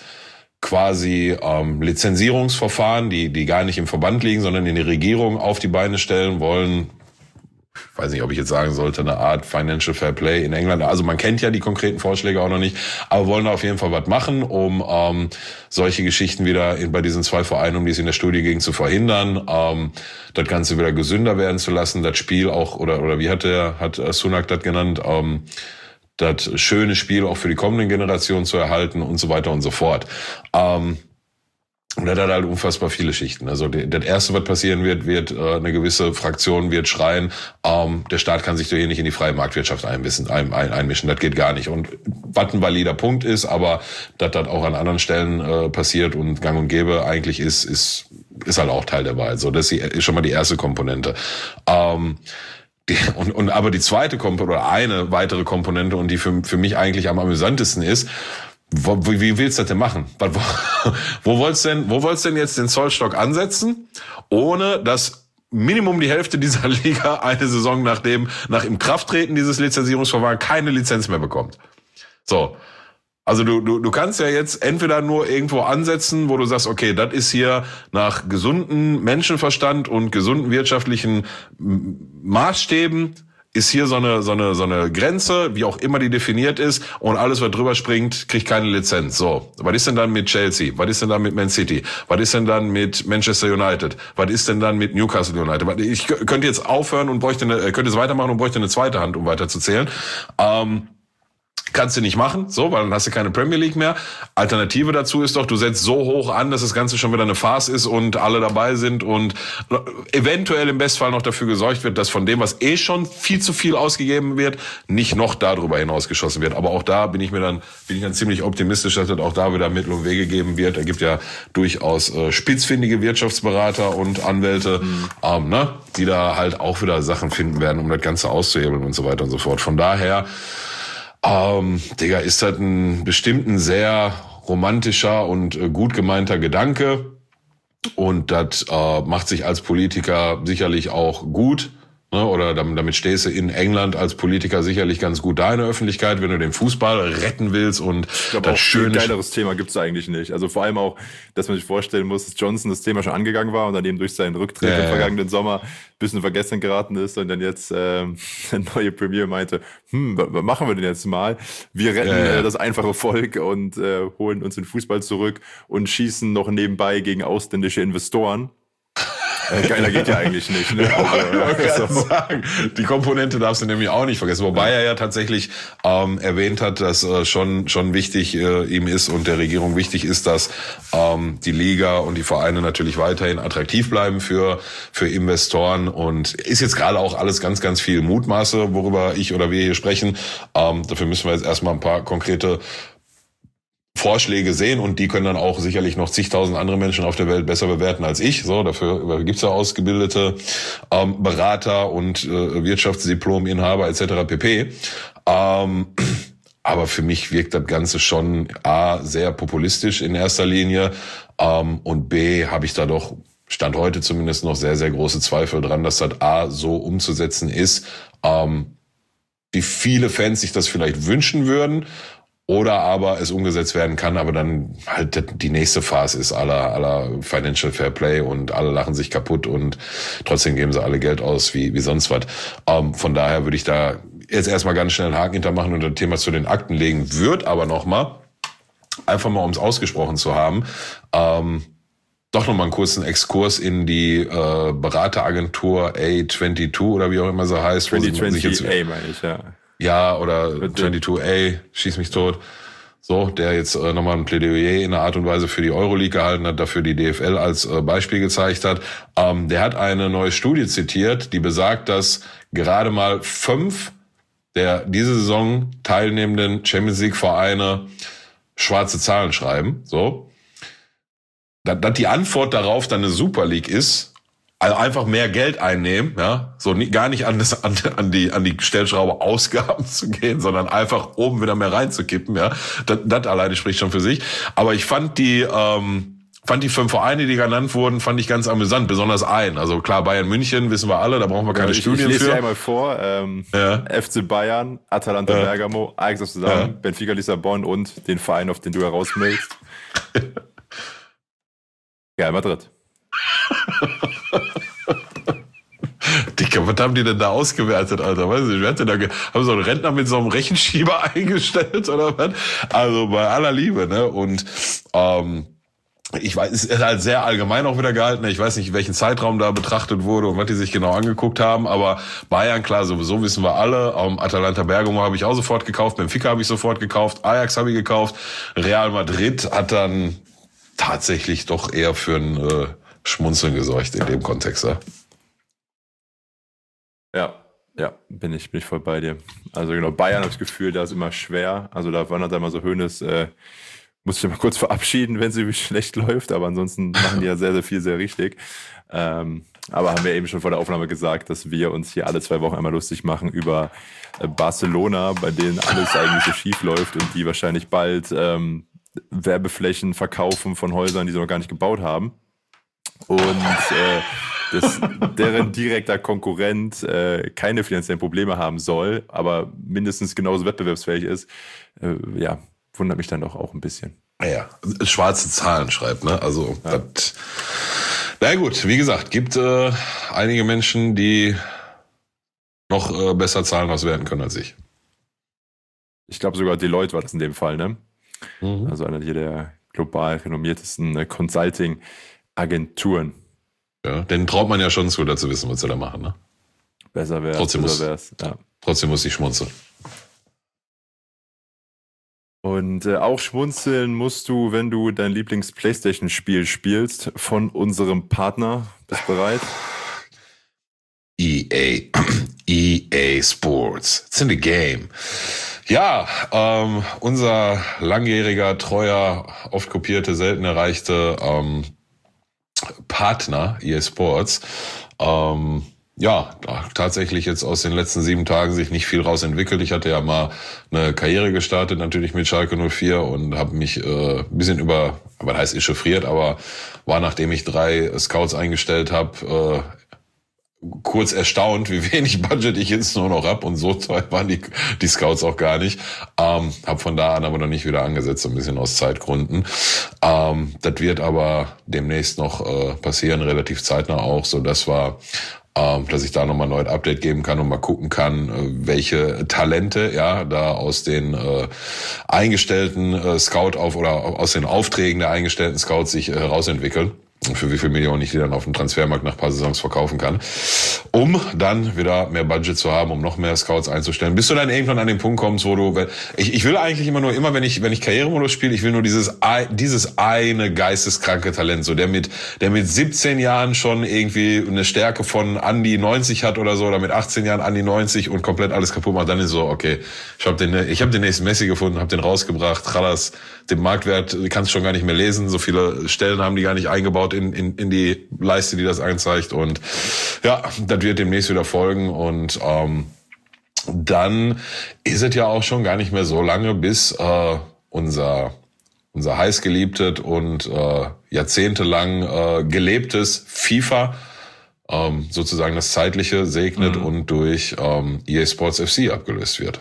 quasi ähm, Lizenzierungsverfahren, die die gar nicht im Verband liegen, sondern in die Regierung auf die Beine stellen, wollen, ich weiß nicht, ob ich jetzt sagen sollte, eine Art Financial Fair Play in England. Also man kennt ja die konkreten Vorschläge auch noch nicht, aber wollen da auf jeden Fall was machen, um ähm, solche Geschichten wieder in, bei diesen zwei Vereinen, um die es in der Studie ging, zu verhindern, ähm, das Ganze wieder gesünder werden zu lassen, das Spiel auch, oder oder wie hat der, hat Sunak das genannt, ähm, das schöne Spiel auch für die kommenden Generationen zu erhalten und so weiter und so fort. Ähm, Und das hat halt unfassbar viele Schichten. Also das Erste, was passieren wird, wird äh, eine gewisse Fraktion wird schreien, ähm, der Staat kann sich doch hier nicht in die freie Marktwirtschaft einmischen, ein, ein, einmischen. Das geht gar nicht. Und was ein valider Punkt ist, aber dass das auch an anderen Stellen äh, passiert und gang und gäbe eigentlich ist, ist ist halt auch Teil der Wahrheit. So, das ist schon mal die erste Komponente. Ähm, die, und, und aber die zweite Komponente oder eine weitere Komponente, und die für für mich eigentlich am amüsantesten ist, Wo, wie willst du das denn machen? Wo, wo wollt's denn, wo wollt's denn jetzt den Zollstock ansetzen, ohne dass Minimum die Hälfte dieser Liga eine Saison nach dem, nach Inkrafttreten dieses Lizenzierungsverfahrens keine Lizenz mehr bekommt? So. Also du, du, du kannst ja jetzt entweder nur irgendwo ansetzen, wo du sagst, okay, das ist hier nach gesunden Menschenverstand und gesunden wirtschaftlichen Maßstäben, ist hier so eine so eine so eine Grenze, wie auch immer die definiert ist, und alles, was drüber springt, kriegt keine Lizenz. So, was ist denn dann mit Chelsea? Was ist denn dann mit Man City? Was ist denn dann mit Manchester United? Was ist denn dann mit Newcastle United? Ich könnte jetzt aufhören und bräuchte eine, könnte jetzt weitermachen und bräuchte eine zweite Hand, um weiterzuzählen. Ähm, Kannst du nicht machen, so, weil dann hast du keine Premier League mehr. Alternative dazu ist doch, du setzt so hoch an, dass das Ganze schon wieder eine Farce ist und alle dabei sind und eventuell im Bestfall noch dafür gesorgt wird, dass von dem, was eh schon viel zu viel ausgegeben wird, nicht noch darüber hinaus geschossen wird. Aber auch da bin ich mir dann, bin ich dann ziemlich optimistisch, dass es auch da wieder Mittel und Wege geben wird. Da gibt ja durchaus äh, spitzfindige Wirtschaftsberater und Anwälte, mhm. ähm, ne, die da halt auch wieder Sachen finden werden, um das Ganze auszuhebeln und so weiter und so fort. Von daher, Ähm, Digga, ist das ein bestimmt ein sehr romantischer und äh, gut gemeinter Gedanke, und das äh, macht sich als Politiker sicherlich auch gut, Ne, oder damit stehst du in England als Politiker sicherlich ganz gut da in der Öffentlichkeit, wenn du den Fußball retten willst und ich glaube auch ein geileres Thema gibt's eigentlich nicht. Also vor allem auch, dass man sich vorstellen muss, dass Johnson das Thema schon angegangen war und dann eben durch seinen Rücktritt ja, im vergangenen ja. Sommer ein bisschen vergessen geraten ist und dann jetzt ähm, der neue Premier meinte, hm, was machen wir denn jetzt mal? Wir retten ja, ja. Äh, das einfache Volk und äh, holen uns den Fußball zurück und schießen noch nebenbei gegen ausländische Investoren. Äh, geiler geht ja eigentlich nicht. Ne? Ja, also, ich so. sagen. Die Komponente darfst du nämlich auch nicht vergessen. Wobei ja. er ja tatsächlich ähm, erwähnt hat, dass äh, schon schon wichtig äh, ihm ist und der Regierung wichtig ist, dass ähm, die Liga und die Vereine natürlich weiterhin attraktiv bleiben für für Investoren. Und ist jetzt gerade auch alles ganz, ganz viel Mutmaße, worüber ich oder wir hier sprechen. Ähm, dafür müssen wir jetzt erstmal ein paar konkrete Vorschläge sehen und die können dann auch sicherlich noch zigtausend andere Menschen auf der Welt besser bewerten als ich. So, dafür gibt's ja ausgebildete ähm, Berater und äh, Wirtschaftsdiplom-Inhaber et cetera pp. Ähm, aber für mich wirkt das Ganze schon A, sehr populistisch in erster Linie ähm, und B, habe ich da doch Stand heute zumindest noch sehr, sehr große Zweifel dran, dass das A, so umzusetzen ist, ähm, wie viele Fans sich das vielleicht wünschen würden. Oder aber es umgesetzt werden kann, aber dann halt die nächste Phase ist aller aller Financial Fair Play und alle lachen sich kaputt und trotzdem geben sie alle Geld aus wie wie sonst was. Ähm, von daher würde ich da jetzt erstmal ganz schnell einen Haken hintermachen und das Thema zu den Akten legen. Wird aber nochmal, einfach mal um es ausgesprochen zu haben, ähm, doch nochmal einen kurzen Exkurs in die äh, Berateragentur A zweiundzwanzig oder wie auch immer sie heißt. zwanzig zwanzig A meine ich, ja. Ja, oder zweiundzwanzig A, schieß mich tot. So, der jetzt äh, nochmal ein Plädoyer in einer Art und Weise für die Euroleague gehalten hat, dafür die D F L als äh, Beispiel gezeigt hat. Ähm, der hat eine neue Studie zitiert, die besagt, dass gerade mal fünf der diese Saison teilnehmenden Champions League Vereine schwarze Zahlen schreiben. So, dass, dass die Antwort darauf dann eine Super League ist. Also einfach mehr Geld einnehmen, ja, so nie, gar nicht an das an, an die an die Stellschraube Ausgaben zu gehen, sondern einfach oben wieder mehr reinzukippen, ja. Das, das alleine spricht schon für sich. Aber ich fand die ähm, fand die fünf Vereine, die genannt wurden, fand ich ganz amüsant, besonders ein. Also klar, Bayern München wissen wir alle, da brauchen wir keine ja, ich, Studien für. Ich lese für. dir einmal vor: ähm, ja. F C Bayern, Atalanta ja. Bergamo, Ajax Amsterdam, ja. Benfica Lissabon und den Verein, auf den du herausmilchst. Real Madrid. Dicker, was haben die denn da ausgewertet, Alter? Weiß ich, wer hat denn da ge- haben so einen Rentner mit so einem Rechenschieber eingestellt oder was? Also bei aller Liebe, ne? Und ähm, ich weiß, es ist halt sehr allgemein auch wieder gehalten. Ich weiß nicht, welchen Zeitraum da betrachtet wurde und was die sich genau angeguckt haben. Aber Bayern, klar, sowieso wissen wir alle. Ähm, Atalanta Bergamo habe ich auch sofort gekauft. Benfica habe ich sofort gekauft. Ajax habe ich gekauft. Real Madrid hat dann tatsächlich doch eher für ein äh, Schmunzeln gesorgt in dem Kontext, ja. Ja, ja, bin ich, bin ich voll bei dir. Also genau, Bayern habe ich das Gefühl, da ist immer schwer. Also da wandert immer so Hönes, äh, muss ich mal kurz verabschieden, wenn sie schlecht läuft, aber ansonsten machen die ja sehr, sehr viel, sehr richtig. Ähm, aber haben wir eben schon vor der Aufnahme gesagt, dass wir uns hier alle zwei Wochen einmal lustig machen über äh, Barcelona, bei denen alles eigentlich so schief läuft und die wahrscheinlich bald ähm, Werbeflächen verkaufen von Häusern, die sie noch gar nicht gebaut haben. Und äh, dass deren direkter Konkurrent äh, keine finanziellen Probleme haben soll, aber mindestens genauso wettbewerbsfähig ist, äh, ja, wundert mich dann doch auch ein bisschen. Ja, schwarze Zahlen schreibt, ne? Also, ja. das, na gut, wie gesagt, gibt äh, einige Menschen, die noch äh, besser Zahlen auswerten können als ich. Ich glaube sogar Deloitte war das in dem Fall, ne? Mhm. Also einer hier der global renommiertesten äh, Consulting-Agenturen. Ja, denen traut man ja schon zu, da zu wissen, was sie da machen, ne? Besser wär's, trotzdem besser muss, wär's. Ja. Trotzdem muss ich schmunzeln. Und äh, auch schmunzeln musst du, wenn du dein Lieblings-Playstation-Spiel spielst, von unserem Partner. Bist du bereit? E A. E A Sports. It's in the game. Ja, ähm, unser langjähriger, treuer, oft kopierte, selten erreichte ähm, Partner E A Sports, ähm, ja, tatsächlich jetzt aus den letzten sieben Tagen sich nicht viel raus entwickelt. Ich hatte ja mal eine Karriere gestartet, natürlich mit Schalke null vier und habe mich äh, ein bisschen über, was heißt echauffiert, aber war, nachdem ich drei Scouts eingestellt habe, äh, kurz erstaunt, wie wenig Budget ich jetzt nur noch hab, und so teuer waren die, die Scouts auch gar nicht. Ähm, hab von da an aber noch nicht wieder angesetzt, ein bisschen aus Zeitgründen. Ähm, das wird aber demnächst noch äh, passieren, relativ zeitnah auch, so dass wir dass ich da nochmal ein neues Update geben kann und mal gucken kann, welche Talente ja da aus den äh, eingestellten äh, Scout auf oder aus den Aufträgen der eingestellten Scouts sich herausentwickeln. Äh, für wie viel Millionen ich die dann auf dem Transfermarkt nach ein paar Saisons verkaufen kann, um dann wieder mehr Budget zu haben, um noch mehr Scouts einzustellen. Bis du dann irgendwann an den Punkt kommst, wo du, ich, ich will eigentlich immer nur, immer wenn ich, wenn ich Karrieremodus spiele, ich will nur dieses, dieses eine geisteskranke Talent, so der mit, der mit siebzehn Jahren schon irgendwie eine Stärke von an die neunzig hat oder so, oder mit achtzehn Jahren an die neunzig und komplett alles kaputt macht, dann ist so, okay, ich habe den, ich habe den nächsten Messi gefunden, habe den rausgebracht, Chalas, den Marktwert kannst du schon gar nicht mehr lesen, so viele Stellen haben die gar nicht eingebaut in, in, in die Leiste, die das anzeigt, und ja, das wird demnächst wieder folgen, und ähm, dann ist es ja auch schon gar nicht mehr so lange, bis äh, unser unser heißgeliebtes und äh, jahrzehntelang äh, gelebtes FIFA ähm, sozusagen das Zeitliche segnet mhm. und durch ähm, E A Sports F C abgelöst wird.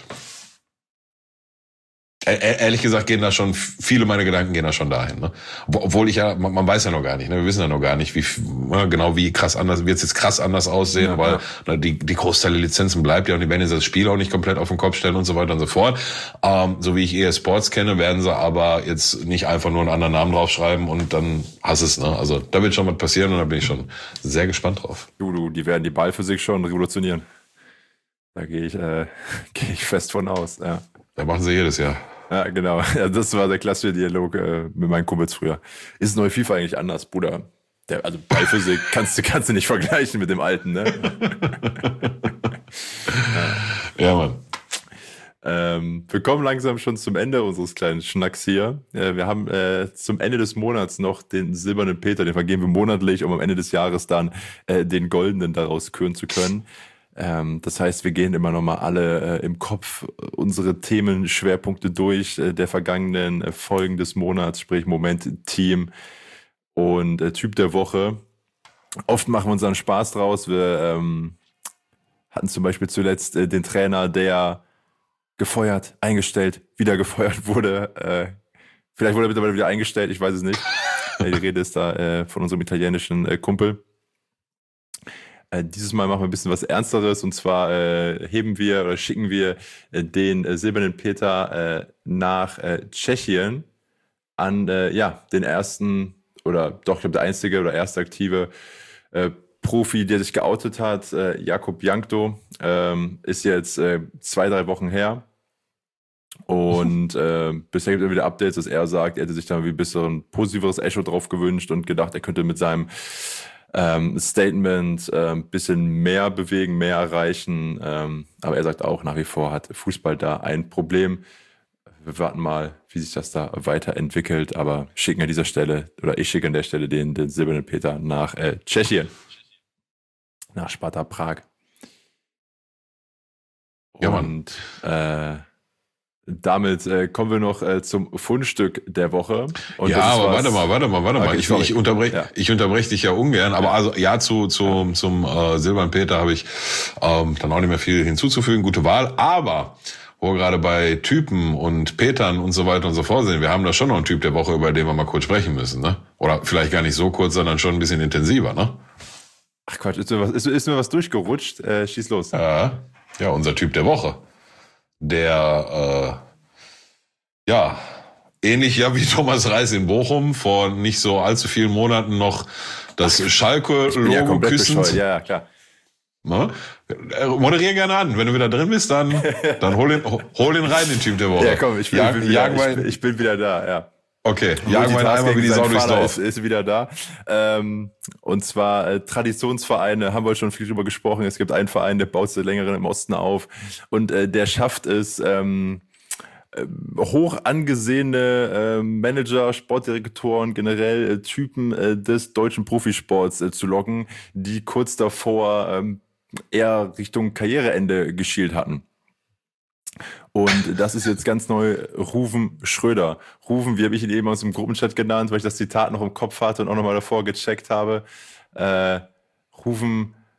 Ehrlich gesagt gehen da schon, viele meiner Gedanken gehen da schon dahin, ne? Obwohl ich ja, man, man weiß ja noch gar nicht, ne? Wir wissen ja noch gar nicht, wie, genau wie krass anders, wird es jetzt krass anders aussehen, ja, weil ja. die, die Großteil der Lizenzen bleibt ja, und die werden jetzt das Spiel auch nicht komplett auf den Kopf stellen und so weiter und so fort. Ähm, so wie ich E A Sports kenne, werden sie aber jetzt nicht einfach nur einen anderen Namen draufschreiben und dann hast es, ne? Also da wird schon was passieren, und da bin ich schon sehr gespannt drauf. Du, du, die werden die Ballphysik schon revolutionieren. Da gehe ich, äh, gehe ich fest von aus, ja. Da machen sie jedes Jahr. Ja, genau. Ja, das war der klassische Dialog äh, mit meinen Kumpels früher. Ist neue FIFA eigentlich anders, Bruder? Der, also Ballphysik kannst du kannst du nicht vergleichen mit dem alten, ne? ja. ja, Mann. Ähm, wir kommen langsam schon zum Ende unseres kleinen Schnacks hier. Äh, wir haben äh, zum Ende des Monats noch den silbernen Peter, den vergeben wir monatlich, um am Ende des Jahres dann äh, den goldenen daraus küren zu können. Ähm, das heißt, wir gehen immer noch mal alle äh, im Kopf unsere Themenschwerpunkte durch äh, der vergangenen äh, Folgen des Monats, sprich Moment, Team und äh, Typ der Woche. Oft machen wir uns dann Spaß draus. Wir ähm, hatten zum Beispiel zuletzt äh, den Trainer, der gefeuert, eingestellt, wieder gefeuert wurde. Äh, vielleicht wurde er mittlerweile wieder eingestellt, ich weiß es nicht. Die Rede ist da äh, von unserem italienischen äh, Kumpel. Dieses Mal machen wir ein bisschen was Ernsteres, und zwar äh, heben wir oder schicken wir äh, den äh, silbernen Peter äh, nach äh, Tschechien an äh, ja, den ersten oder doch, ich glaube, der einzige oder erste aktive äh, Profi, der sich geoutet hat. Äh, Jakub Jankto ähm, ist jetzt äh, zwei, drei Wochen her. Und äh, bisher gibt es wieder Updates, dass er sagt, er hätte sich da wie ein bisschen positiveres Echo drauf gewünscht und gedacht, er könnte mit seinem Ähm, Statement ein ähm, bisschen mehr bewegen, mehr erreichen. Ähm, aber er sagt auch, nach wie vor hat Fußball da ein Problem. Wir warten mal, wie sich das da weiterentwickelt. Aber schicken an dieser Stelle, oder ich schicke an der Stelle den, den silbernen Peter nach äh, Tschechien. Nach Sparta Prag. Ja, und äh, damit äh, kommen wir noch äh, zum Fundstück der Woche. Und ja, aber warte mal, warte mal, warte okay, mal. Ich, ich unterbreche, ja. ich unterbreche dich ja ungern. Aber ja. also ja, zu, zu ja. zum äh, silbernen Peter habe ich ähm, dann auch nicht mehr viel hinzuzufügen. Gute Wahl. Aber wo wir gerade bei Typen und Petern und so weiter und so fort sind, wir haben da schon noch einen Typ der Woche, über den wir mal kurz sprechen müssen, ne? Oder vielleicht gar nicht so kurz, sondern schon ein bisschen intensiver, ne? Ach Quatsch, ist mir was, ist, ist mir was durchgerutscht? Äh, schieß los. Ja, ja, unser Typ der Woche. Der, äh, ja, ähnlich ja wie Thomas Reis in Bochum vor nicht so allzu vielen Monaten noch das Schalke-Logo ja küssend. Ja, klar. Ne? Moderier gerne an. Wenn du wieder drin bist, dann, dann hol, ihn, hol ihn rein, den Typ der Woche. Ja, komm, ich bin, Jag, wieder, ich, bin, ich bin wieder da, ja. Okay, jagen wir einmal wie die Sau durchs Dorf. Ist, ist wieder da. Ähm, und zwar äh, Traditionsvereine, haben wir schon viel drüber gesprochen. Es gibt einen Verein, der baut seit längerem im Osten auf. Und äh, der schafft es, ähm, äh, hoch angesehene äh, Manager, Sportdirektoren, generell äh, Typen äh, des deutschen Profisports äh, zu locken, die kurz davor ähm, eher Richtung Karriereende geschielt hatten. Und das ist jetzt ganz neu Ruven Schröder. Ruven, wie habe ich ihn eben aus dem Gruppenchat genannt, weil ich das Zitat noch im Kopf hatte und auch nochmal davor gecheckt habe. Äh, Ruven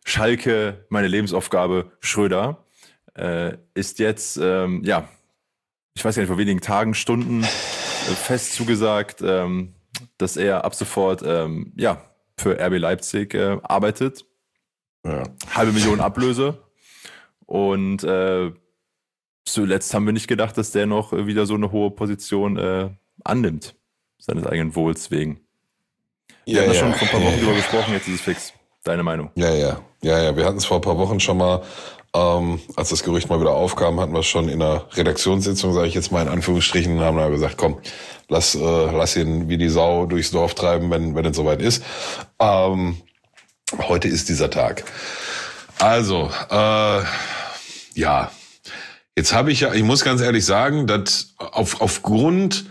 Schalke, meine Lebensaufgabe, Schröder, äh, ist jetzt, ähm, ja, ich weiß gar nicht, vor wenigen Tagen, Stunden äh, fest zugesagt, ähm, dass er ab sofort, ähm, ja, für R B Leipzig äh, arbeitet. Ja. Halbe Million Ablöse. Und äh, zuletzt haben wir nicht gedacht, dass der noch wieder so eine hohe Position äh, annimmt, seines eigenen Wohls wegen. Wir ja, haben ja schon vor ein paar Wochen ja, drüber ja. gesprochen, jetzt ist es fix. Deine Meinung? Ja, ja, ja, ja. Wir hatten es vor ein paar Wochen schon mal, ähm, als das Gerücht mal wieder aufkam, hatten wir es schon in einer Redaktionssitzung, sage ich jetzt mal in Anführungsstrichen, und haben da gesagt, komm, lass, äh, lass ihn wie die Sau durchs Dorf treiben, wenn, wenn es soweit ist. Ähm, heute ist dieser Tag. Also, äh, ja, jetzt habe ich ja, ich muss ganz ehrlich sagen, dass auf, aufgrund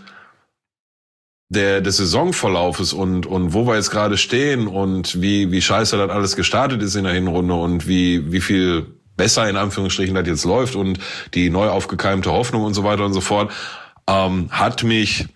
der des Saisonverlaufes und und wo wir jetzt gerade stehen und wie wie scheiße das alles gestartet ist in der Hinrunde und wie wie viel besser in Anführungsstrichen das jetzt läuft und die neu aufgekeimte Hoffnung und so weiter und so fort, ähm, hat mich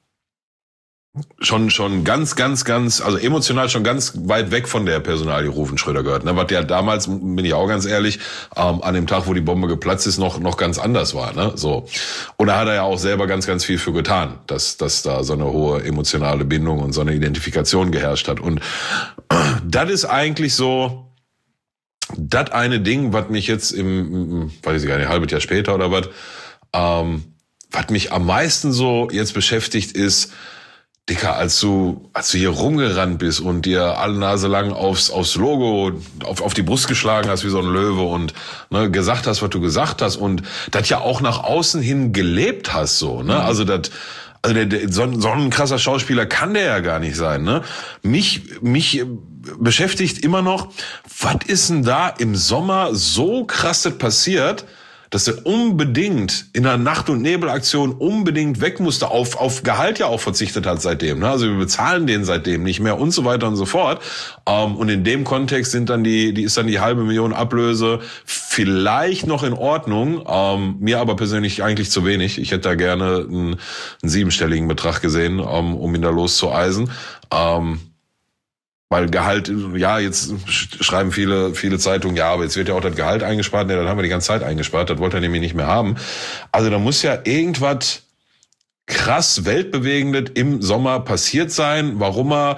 schon schon ganz, ganz, ganz, also emotional schon ganz weit weg von der Personalie Ruven Schröder gehört. Ne? Was ja damals, bin ich auch ganz ehrlich, ähm, an dem Tag, wo die Bombe geplatzt ist, noch noch ganz anders war. Ne? So. Und da hat er ja auch selber ganz, ganz viel für getan, dass dass da so eine hohe emotionale Bindung und so eine Identifikation geherrscht hat. Und das ist eigentlich so das eine Ding, was mich jetzt im, im weiß ich gar nicht, ein halbes Jahr später oder was, ähm, was mich am meisten so jetzt beschäftigt ist, Dicker, als du, als du hier rumgerannt bist und dir alle Nase lang aufs, aufs Logo, auf, auf die Brust geschlagen hast wie so ein Löwe und ne, gesagt hast, was du gesagt hast und das ja auch nach außen hin gelebt hast, so, ne, mhm. also das, also der, der, so, so ein krasser Schauspieler kann der ja gar nicht sein, ne. Mich, mich beschäftigt immer noch, was ist denn da im Sommer so krass passiert, dass er unbedingt in einer Nacht- und Nebelaktion unbedingt weg musste, auf auf Gehalt ja auch verzichtet hat seitdem. Ne? Also wir bezahlen den seitdem nicht mehr und so weiter und so fort. Ähm, und in dem Kontext sind dann die, die ist dann die halbe Million Ablöse vielleicht noch in Ordnung, ähm, mir aber persönlich eigentlich zu wenig. Ich hätte da gerne einen, einen siebenstelligen Betrag gesehen, ähm, um ihn da loszueisen. Ähm, Weil Gehalt, ja, jetzt schreiben viele viele Zeitungen, ja, aber jetzt wird ja auch das Gehalt eingespart. Ne, dann haben wir die ganze Zeit eingespart. Das wollte er nämlich nicht mehr haben. Also da muss ja irgendwas krass Weltbewegendes im Sommer passiert sein, warum er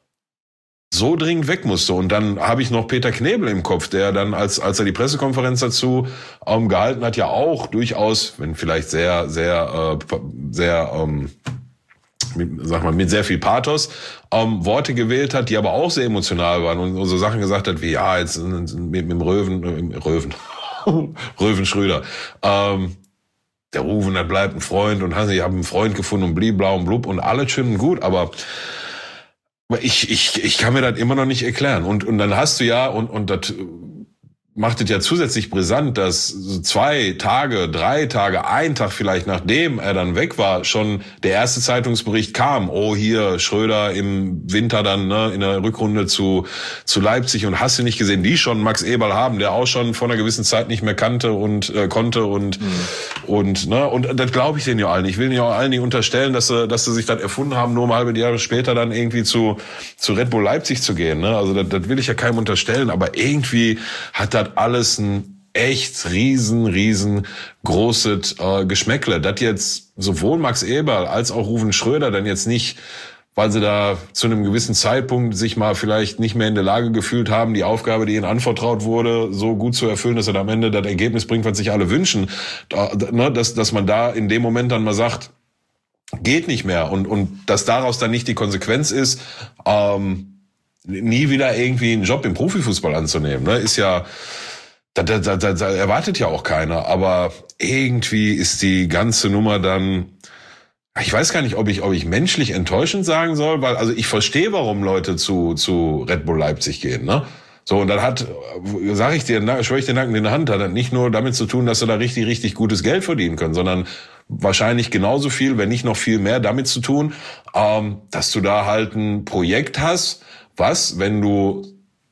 so dringend weg musste. Und dann habe ich noch Peter Knebel im Kopf, der dann, als als er die Pressekonferenz dazu ähm, gehalten hat, ja auch durchaus, wenn vielleicht sehr, sehr, äh, sehr... Ähm, mit, sag mal, mit sehr viel Pathos ähm, Worte gewählt hat, die aber auch sehr emotional waren und so Sachen gesagt hat wie, ja, jetzt mit, mit dem Röwen, äh, Röwen, Röwen Schröder, ähm, der Ruven, der bleibt ein Freund und ich habe einen Freund gefunden und bliblau und blub und alles schön und gut, aber ich, ich, ich kann mir das immer noch nicht erklären. Und, und dann hast du ja, und, und das macht es ja zusätzlich brisant, dass so zwei Tage, drei Tage, ein Tag vielleicht nachdem er dann weg war, schon der erste Zeitungsbericht kam, oh hier, Schröder im Winter dann ne, in der Rückrunde zu zu Leipzig und hast du nicht gesehen, die schon Max Eberl haben, der auch schon vor einer gewissen Zeit nicht mehr kannte und äh, konnte und mhm. und ne und das glaube ich denen ja allen. Ich will denen ja allen nicht unterstellen, dass sie dass sie sich das erfunden haben, nur um halbe Jahre später dann irgendwie zu zu Red Bull Leipzig zu gehen. Ne? Also das, das will ich ja keinem unterstellen, aber irgendwie hat das alles ein echt riesen, riesen großes äh, Geschmäckle. Das jetzt sowohl Max Eberl als auch Ruven Schröder dann jetzt nicht, weil sie da zu einem gewissen Zeitpunkt sich mal vielleicht nicht mehr in der Lage gefühlt haben, die Aufgabe, die ihnen anvertraut wurde, so gut zu erfüllen, dass er am Ende das Ergebnis bringt, was sich alle wünschen. Da, ne, dass, dass man da in dem Moment dann mal sagt, geht nicht mehr. Und, und dass daraus dann nicht die Konsequenz ist, ähm, nie wieder irgendwie einen Job im Profifußball anzunehmen, ne, ist ja, da, da, da, da erwartet ja auch keiner, aber irgendwie ist die ganze Nummer dann, ich weiß gar nicht, ob ich, ob ich menschlich enttäuschend sagen soll, weil, also ich verstehe, warum Leute zu, zu Red Bull Leipzig gehen, ne, so, und dann hat, sag ich dir, schwöre ich den Nacken in der Hand, hat das nicht nur damit zu tun, dass sie da richtig, richtig gutes Geld verdienen können, sondern wahrscheinlich genauso viel, wenn nicht noch viel mehr damit zu tun, ähm, dass du da halt ein Projekt hast, was, wenn du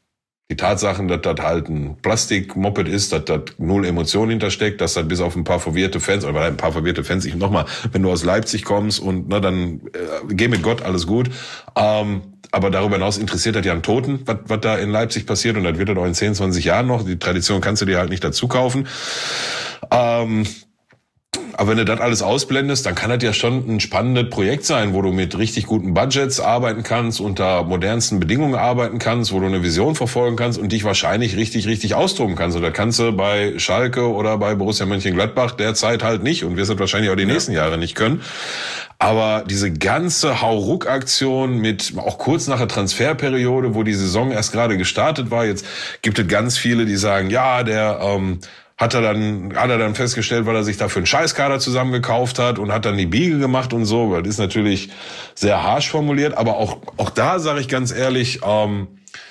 Die Tatsachen, dass das halt ein Plastik-Moped ist, dass das null Emotionen hintersteckt, dass das bis auf ein paar verwirrte Fans, oder ein paar verwirrte Fans, ich nochmal, wenn du aus Leipzig kommst und na, dann äh, geh mit Gott, alles gut. Ähm, aber darüber hinaus interessiert das ja einen Toten, was, was da in Leipzig passiert, und das wird dann auch in zehn, zwanzig Jahren noch. Die Tradition kannst du dir halt nicht dazu kaufen. Ähm, Aber wenn du das alles ausblendest, dann kann das ja schon ein spannendes Projekt sein, wo du mit richtig guten Budgets arbeiten kannst, unter modernsten Bedingungen arbeiten kannst, wo du eine Vision verfolgen kannst und dich wahrscheinlich richtig, richtig austoben kannst. Und das kannst du bei Schalke oder bei Borussia Mönchengladbach derzeit halt nicht und wirst das wahrscheinlich auch die nächsten Jahre nicht können. Aber diese ganze Hauruck-Aktion mit, auch kurz nach der Transferperiode, wo die Saison erst gerade gestartet war, jetzt gibt es ganz viele, die sagen, ja, der, ähm, hat er dann, hat er dann festgestellt, weil er sich dafür einen Scheißkader zusammengekauft hat und hat dann die Biege gemacht und so. Das ist natürlich sehr harsch formuliert, aber auch, auch da sage ich ganz ehrlich, ähm,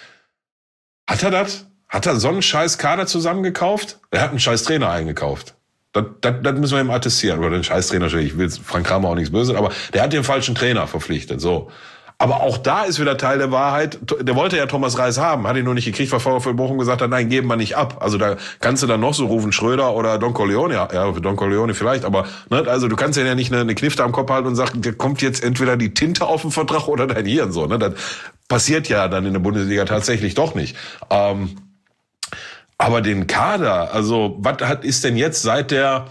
hat er das? Hat er so einen Scheißkader zusammengekauft? Er hat einen Scheißtrainer eingekauft. Das, das, das müssen wir ihm attestieren. Oder den Scheißtrainer, ich will Frank Kramer auch nichts Böses, aber der hat den falschen Trainer verpflichtet, so. Aber auch da ist wieder Teil der Wahrheit. Der wollte ja Thomas Reis haben, hat ihn nur nicht gekriegt, weil VfL Bochum gesagt hat, nein, geben wir nicht ab. Also da kannst du dann noch so rufen, Schröder oder Don Corleone, ja, für Don Corleone vielleicht, aber ne, also du kannst ja nicht eine, eine Knifte am Kopf halten und sagen, der kommt jetzt entweder die Tinte auf den Vertrag oder dein Hirn, so, ne? Das passiert ja dann in der Bundesliga tatsächlich doch nicht. Ähm, aber den Kader, also was hat ist denn jetzt seit der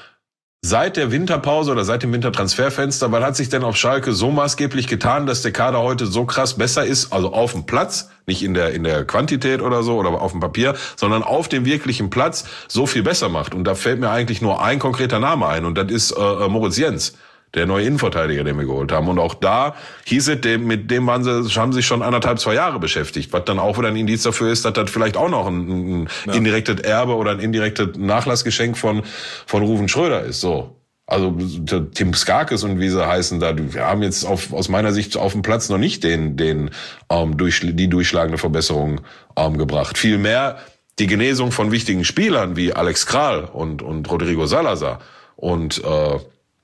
Seit der Winterpause oder seit dem Wintertransferfenster, was hat sich denn auf Schalke so maßgeblich getan, dass der Kader heute so krass besser ist, also auf dem Platz, nicht in der in der Quantität oder so oder auf dem Papier, sondern auf dem wirklichen Platz so viel besser macht? Und da fällt mir eigentlich nur ein konkreter Name ein und das ist äh, Moritz Jens, der neue Innenverteidiger, den wir geholt haben. Und auch da hieß es, dem, mit dem waren sie, haben sich schon anderthalb, zwei Jahre beschäftigt, was dann auch wieder ein Indiz dafür ist, dass das vielleicht auch noch ein, ein ja. indirektes Erbe oder ein indirektes Nachlassgeschenk von, von Ruven Schröder ist, so. Also, Tim Skarkes und wie sie heißen da, wir haben jetzt auf, aus meiner Sicht auf dem Platz noch nicht den, den, ähm, durch, die durchschlagende Verbesserung, ähm, gebracht. Vielmehr die Genesung von wichtigen Spielern wie Alex Kral und, und Rodrigo Salazar und, äh,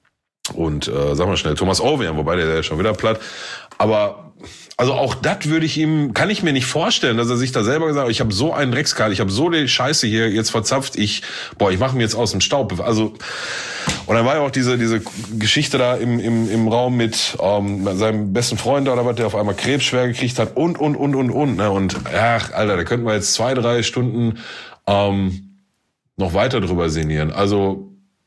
Und äh, sag mal schnell, Thomas Owen, wobei der ist schon wieder platt. Aber also auch das würde ich ihm, kann ich mir nicht vorstellen, dass er sich da selber gesagt hat, ich habe so einen Dreckskal, ich habe so die Scheiße hier jetzt verzapft, ich, boah, ich mache mir jetzt aus dem Staub. Also, und dann war ja auch diese diese Geschichte da im im im Raum mit ähm, seinem besten Freund oder was, der auf einmal Krebs schwer gekriegt hat und und und und und. Ne? Und ach, Alter, da könnten wir jetzt zwei, drei Stunden ähm, noch weiter drüber sinnieren. Also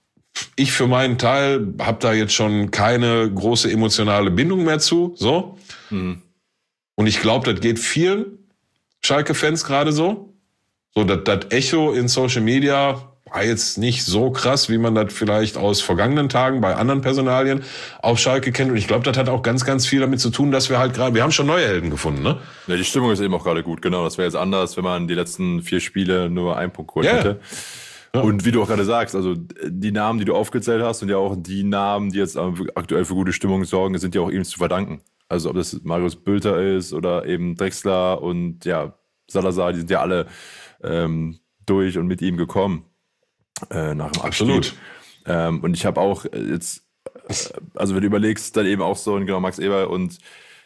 ich für meinen Teil habe da jetzt schon keine große emotionale Bindung mehr zu, so. Mhm. Und ich glaube, das geht vielen Schalke-Fans gerade so. So, das, das Echo in Social Media war jetzt nicht so krass, wie man das vielleicht aus vergangenen Tagen bei anderen Personalien auf Schalke kennt. Und ich glaube, das hat auch ganz, ganz viel damit zu tun, dass wir halt gerade, wir haben schon neue Helden gefunden, ne? Ja, die Stimmung ist eben auch gerade gut, genau. Das wäre jetzt anders, wenn man die letzten vier Spiele nur einen Punkt geholt yeah. hätte. Und wie du auch gerade sagst, also die Namen, die du aufgezählt hast und ja auch die Namen, die jetzt aktuell für gute Stimmung sorgen, sind ja auch ihm zu verdanken. Also ob das Marius Bülter ist oder eben Drexler und ja, Salazar, die sind ja alle ähm, durch und mit ihm gekommen äh, nach dem Abstieg. Absolut. Ähm, und ich habe auch jetzt, äh, also wenn du überlegst, dann eben auch so, genau, Max Eberl und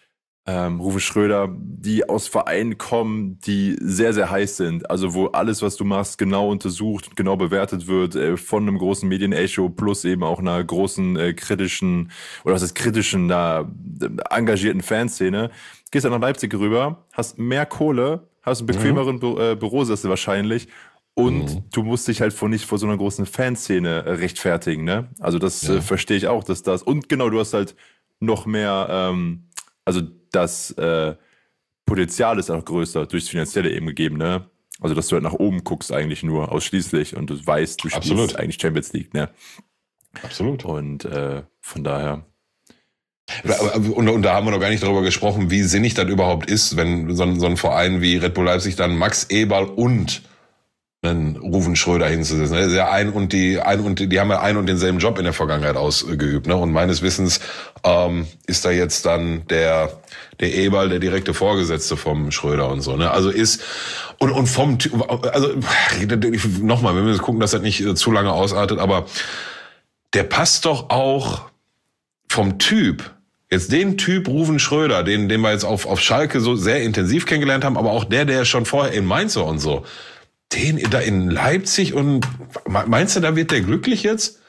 Ähm, Ruven Schröder, die aus Vereinen kommen, die sehr, sehr heiß sind. Also wo alles, was du machst, genau untersucht und genau bewertet wird äh, von einem großen Medienecho plus eben auch einer großen äh, kritischen, oder was ist kritischen, einer äh, engagierten Fanszene. Gehst dann nach Leipzig rüber, hast mehr Kohle, hast einen bequemeren mhm. Bü- äh, Bürosessel wahrscheinlich und mhm. du musst dich halt vor nicht vor so einer großen Fanszene äh, rechtfertigen. Ne? Also das ja. äh, verstehe ich auch, dass das, und genau, du hast halt noch mehr, ähm, also das äh, Potenzial ist auch größer, durchs Finanzielle eben gegeben, ne? Also, dass du halt nach oben guckst eigentlich nur ausschließlich und du weißt, du spielst Absolut. eigentlich Champions League, ne? Absolut. Und äh, von daher. Und, und da haben wir noch gar nicht darüber gesprochen, wie sinnig das überhaupt ist, wenn so ein, so ein Verein wie Red Bull Leipzig dann Max Eberl und einen Ruven Schröder hinzusetzen. Das ist ja ein und die, ein und die, die haben ja einen und denselben Job in der Vergangenheit ausgeübt, ne? Und meines Wissens ähm, ist da jetzt dann der der Eberl der direkte Vorgesetzte vom Schröder und so, ne? Also ist und und vom also nochmal, wir müssen gucken, dass das nicht zu lange ausartet, aber der passt doch auch vom Typ Jetzt den Typ Ruven Schröder, den, den wir jetzt auf, auf Schalke so sehr intensiv kennengelernt haben, aber auch der, der schon vorher in Mainz war und so, den da in Leipzig und meinst du, da wird der glücklich jetzt?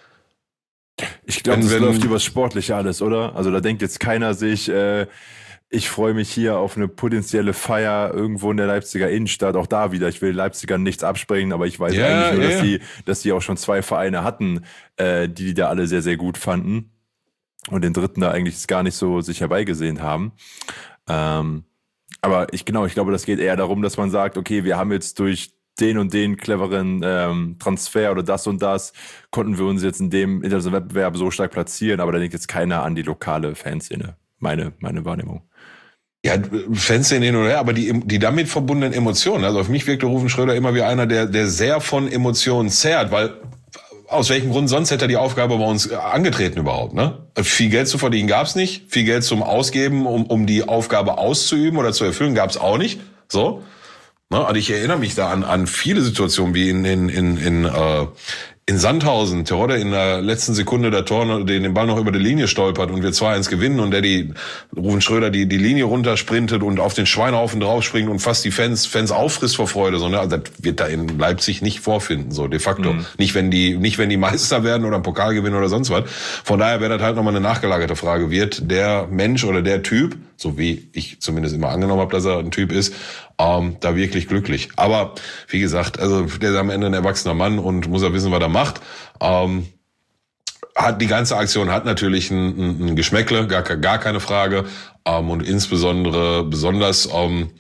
Ich glaube, Wenn- das wenn- läuft übers Sportliche alles, oder? Also da denkt jetzt keiner sich, äh, ich freue mich hier auf eine potenzielle Feier irgendwo in der Leipziger Innenstadt. Auch da wieder, ich will Leipzigern nichts abspringen, aber ich weiß Ja, eigentlich nur, ja, dass ja. die, dass die auch schon zwei Vereine hatten, äh, die die da alle sehr, sehr gut fanden. Und den dritten da eigentlich gar nicht so sich herbeigesehen haben. Ähm, aber ich genau, ich glaube, das geht eher darum, dass man sagt, okay, wir haben jetzt durch den und den cleveren ähm, Transfer oder das und das, konnten wir uns jetzt in dem internationalen Wettbewerb so stark platzieren, aber da denkt jetzt keiner an die lokale Fanszene. Meine, meine Wahrnehmung. Ja, Fanszene hin oder her, aber die, die damit verbundenen Emotionen. Also auf mich wirkte Ruven Schröder immer wie einer, der, der sehr von Emotionen zehrt, weil aus welchem Grund sonst hätte er die Aufgabe bei uns angetreten überhaupt, ne? Viel Geld zu verdienen gab's nicht, viel Geld zum Ausgeben, um, um die Aufgabe auszuüben oder zu erfüllen, gab's auch nicht, so. Ne? Also ich erinnere mich da an, an viele Situationen, wie in, in, in, in, äh, in Sandhausen, Terodde in der letzten Sekunde der Tor, den, den Ball noch über die Linie stolpert und wir zwei eins gewinnen und der die, Ruven Schröder die, die Linie runtersprintet und auf den Schweinehaufen draufspringt und fast die Fans, Fans auffrisst vor Freude, so, ne? Also das wird da in Leipzig nicht vorfinden, so, de facto. Mhm. Nicht, wenn die, nicht, wenn die Meister werden oder einen Pokal gewinnen oder sonst was. Von daher wäre das halt nochmal eine nachgelagerte Frage. Wird der Mensch oder der Typ, so wie ich zumindest immer angenommen habe, dass er ein Typ ist, ähm, da wirklich glücklich. Aber, wie gesagt, also, der ist am Ende ein erwachsener Mann und muss er wissen, was er macht. Ähm, hat die ganze Aktion hat natürlich ein, ein, ein Geschmäckle, gar, gar keine Frage. Ähm, und insbesondere, besonders ähm,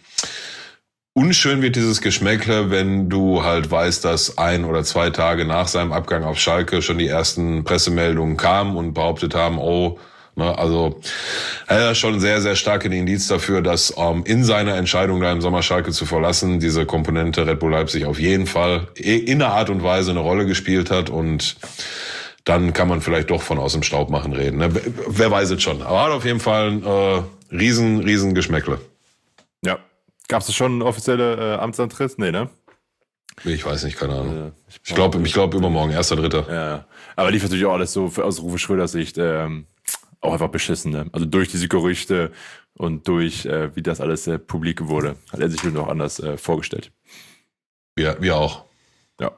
unschön wird dieses Geschmäckle, wenn du halt weißt, dass ein oder zwei Tage nach seinem Abgang auf Schalke schon die ersten Pressemeldungen kamen und behauptet haben, oh, ne, also er ist schon sehr, sehr stark ein Indiz dafür, dass ähm, in seiner Entscheidung, da im Sommer Schalke zu verlassen, diese Komponente Red Bull Leipzig auf jeden Fall in einer Art und Weise eine Rolle gespielt hat und dann kann man vielleicht doch von aus dem Staub machen reden. Ne? Wer weiß es schon. Aber hat auf jeden Fall ein äh, riesen, riesen Geschmäckle. Ja. Gab es schon offizielle äh, Amtsantritt? Nee, ne? Ich weiß nicht, keine Ahnung. Äh, ich glaube ich glaub übermorgen, erster Dritter. Ja, aber lief natürlich auch alles so für, aus Ruven Schröders Sicht ähm, auch einfach beschissen. Ne? Also durch diese Gerüchte und durch, äh, wie das alles äh, publik wurde, hat er sich nur noch anders äh, vorgestellt. Wir, wir auch. Ja.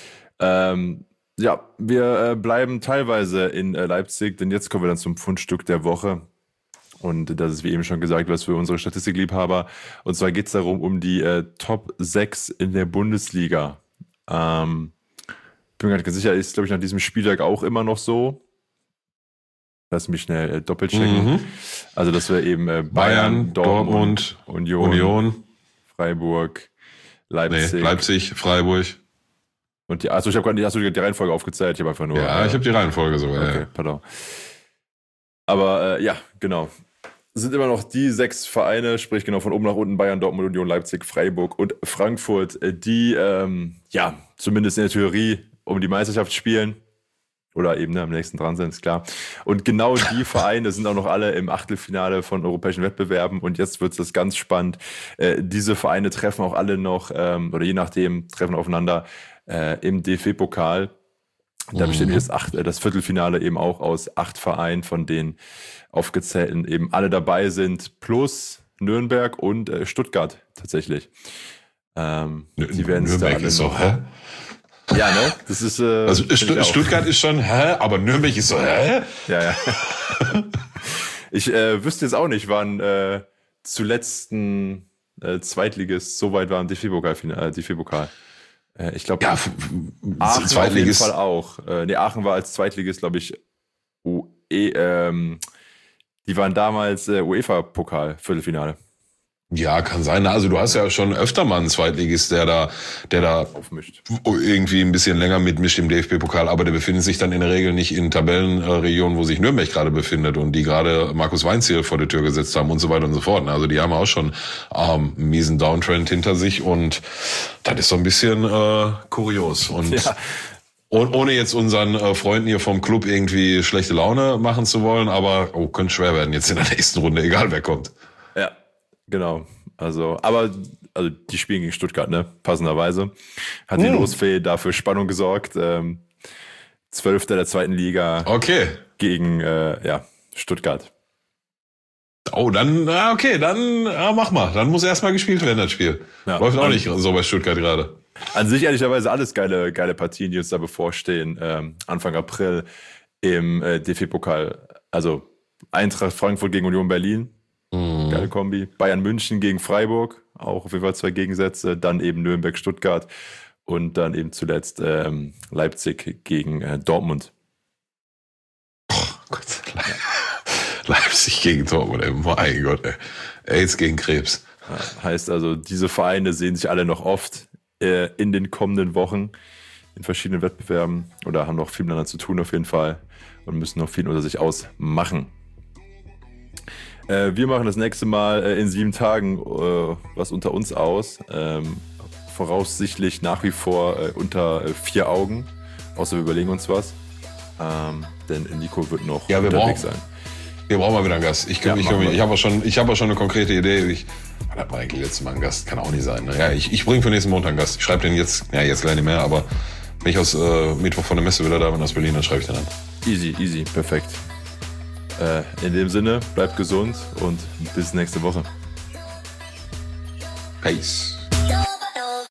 Ähm, ja, wir äh, bleiben teilweise in äh, Leipzig, denn jetzt kommen wir dann zum Fundstück der Woche. Und das ist, wie eben schon gesagt, was für unsere Statistikliebhaber. Und zwar geht es darum, um die äh, Top sechs in der Bundesliga. Ähm, bin mir gar nicht ganz sicher, ist, glaube ich, nach diesem Spieltag auch immer noch so. Lass mich schnell äh, doppelt checken. Mhm. Also, das wäre eben äh, Bayern, Bayern, Dortmund, Dortmund, Union, Union, Freiburg, Leipzig. Nee, Leipzig, Freiburg. Und die, also ich habe gerade nicht, hast du die Reihenfolge aufgezählt? Ich habe einfach nur. Ja, äh, ich habe die Reihenfolge sogar. Okay, ja. pardon. Aber äh, ja, genau. Sind immer noch die sechs Vereine, sprich genau von oben nach unten, Bayern, Dortmund, Union, Leipzig, Freiburg und Frankfurt, die ähm, ja zumindest in der Theorie um die Meisterschaft spielen oder eben ne, am nächsten dran sind, ist klar. Und genau die Vereine sind auch noch alle im Achtelfinale von europäischen Wettbewerben und jetzt wird es ganz spannend. Äh, diese Vereine treffen auch alle noch, ähm, oder je nachdem, treffen aufeinander äh, im D F B-Pokal. Da besteht das, acht, das Viertelfinale eben auch aus acht Vereinen, von denen aufgezählten eben alle dabei sind, plus Nürnberg und äh, Stuttgart tatsächlich. Ähm, die werden es da alle ist noch. so, hä? Ja, ne? Das ist. Äh, Also St- Stuttgart ist schon, hä? Aber Nürnberg ist so, hä? Ja, ja. Ich äh, wüsste jetzt auch nicht, wann äh, zuletzt ein äh, Zweitligist so weit war im D F B-Pokal. Äh, D F B-Pokal. Äh, ich glaube, Ja, Aachen auf jeden Zweitligist. Fall auch. Äh, nee, Aachen war als Zweitligist, glaube ich, U E, ähm, die waren damals äh, UEFA-Pokal-Viertelfinale. Ja, kann sein. Also du hast ja schon öfter mal einen Zweitligist, der da, der da Aufmischt. irgendwie ein bisschen länger mitmischt im D F B-Pokal, aber der befindet sich dann in der Regel nicht in Tabellenregionen, wo sich Nürnberg gerade befindet und die gerade Markus Weinzierl vor die Tür gesetzt haben und so weiter und so fort. Also die haben auch schon ähm, einen miesen Downtrend hinter sich und das ist so ein bisschen äh, kurios. Und Ja. Und ohne jetzt unseren äh, Freunden hier vom Club irgendwie schlechte Laune machen zu wollen, aber oh, könnte schwer werden jetzt in der nächsten Runde, egal wer kommt. Ja, genau. Also, aber also die spielen gegen Stuttgart, ne? Passenderweise. Hat die Hm. Losfee dafür Spannung gesorgt. Ähm, Zwölfter der zweiten Liga Okay. gegen äh, ja, Stuttgart. Oh, dann, na okay, dann ja, mach mal. Dann muss erstmal gespielt werden, das Spiel. Ja, läuft auch nicht so bei Stuttgart gerade. An sich ehrlicherweise alles geile, geile Partien, die uns da bevorstehen. Ähm, Anfang April im äh, D F B-Pokal. Also Eintracht Frankfurt gegen Union Berlin. Mhm. Geile Kombi. Bayern München gegen Freiburg. Auch auf jeden Fall zwei Gegensätze. Dann eben Nürnberg, Stuttgart. Und dann eben zuletzt ähm, Leipzig gegen äh, Dortmund. Oh Gott. Leipzig gegen Dortmund, ey. Mein Gott, ey. AIDS gegen Krebs. Ja, heißt also, diese Vereine sehen sich alle noch oft äh, in den kommenden Wochen in verschiedenen Wettbewerben oder haben noch viel miteinander zu tun auf jeden Fall und müssen noch viel unter sich ausmachen. Äh, wir machen das nächste Mal äh, in sieben Tagen äh, was unter uns aus. Ähm, voraussichtlich nach wie vor äh, unter äh, vier Augen, außer wir überlegen uns was. Ähm, denn Nico wird noch ja, wir unterwegs brauchen, sein. Wir brauchen mal wieder einen Gast. Ich, ja, ich, ich, ich habe auch schon, ich habe auch schon eine konkrete Idee. Ich, das war eigentlich letztes Mal ein Gast, kann auch nicht sein. Ne? Ja, ich, ich bringe für nächsten Montag einen Gast. Ich schreibe den jetzt, ja jetzt leider nicht mehr, aber wenn ich aus äh, Mittwoch von der Messe wieder da bin aus Berlin, dann schreibe ich den an. Easy, easy, perfekt. Äh, in dem Sinne, bleibt gesund und bis nächste Woche. Peace.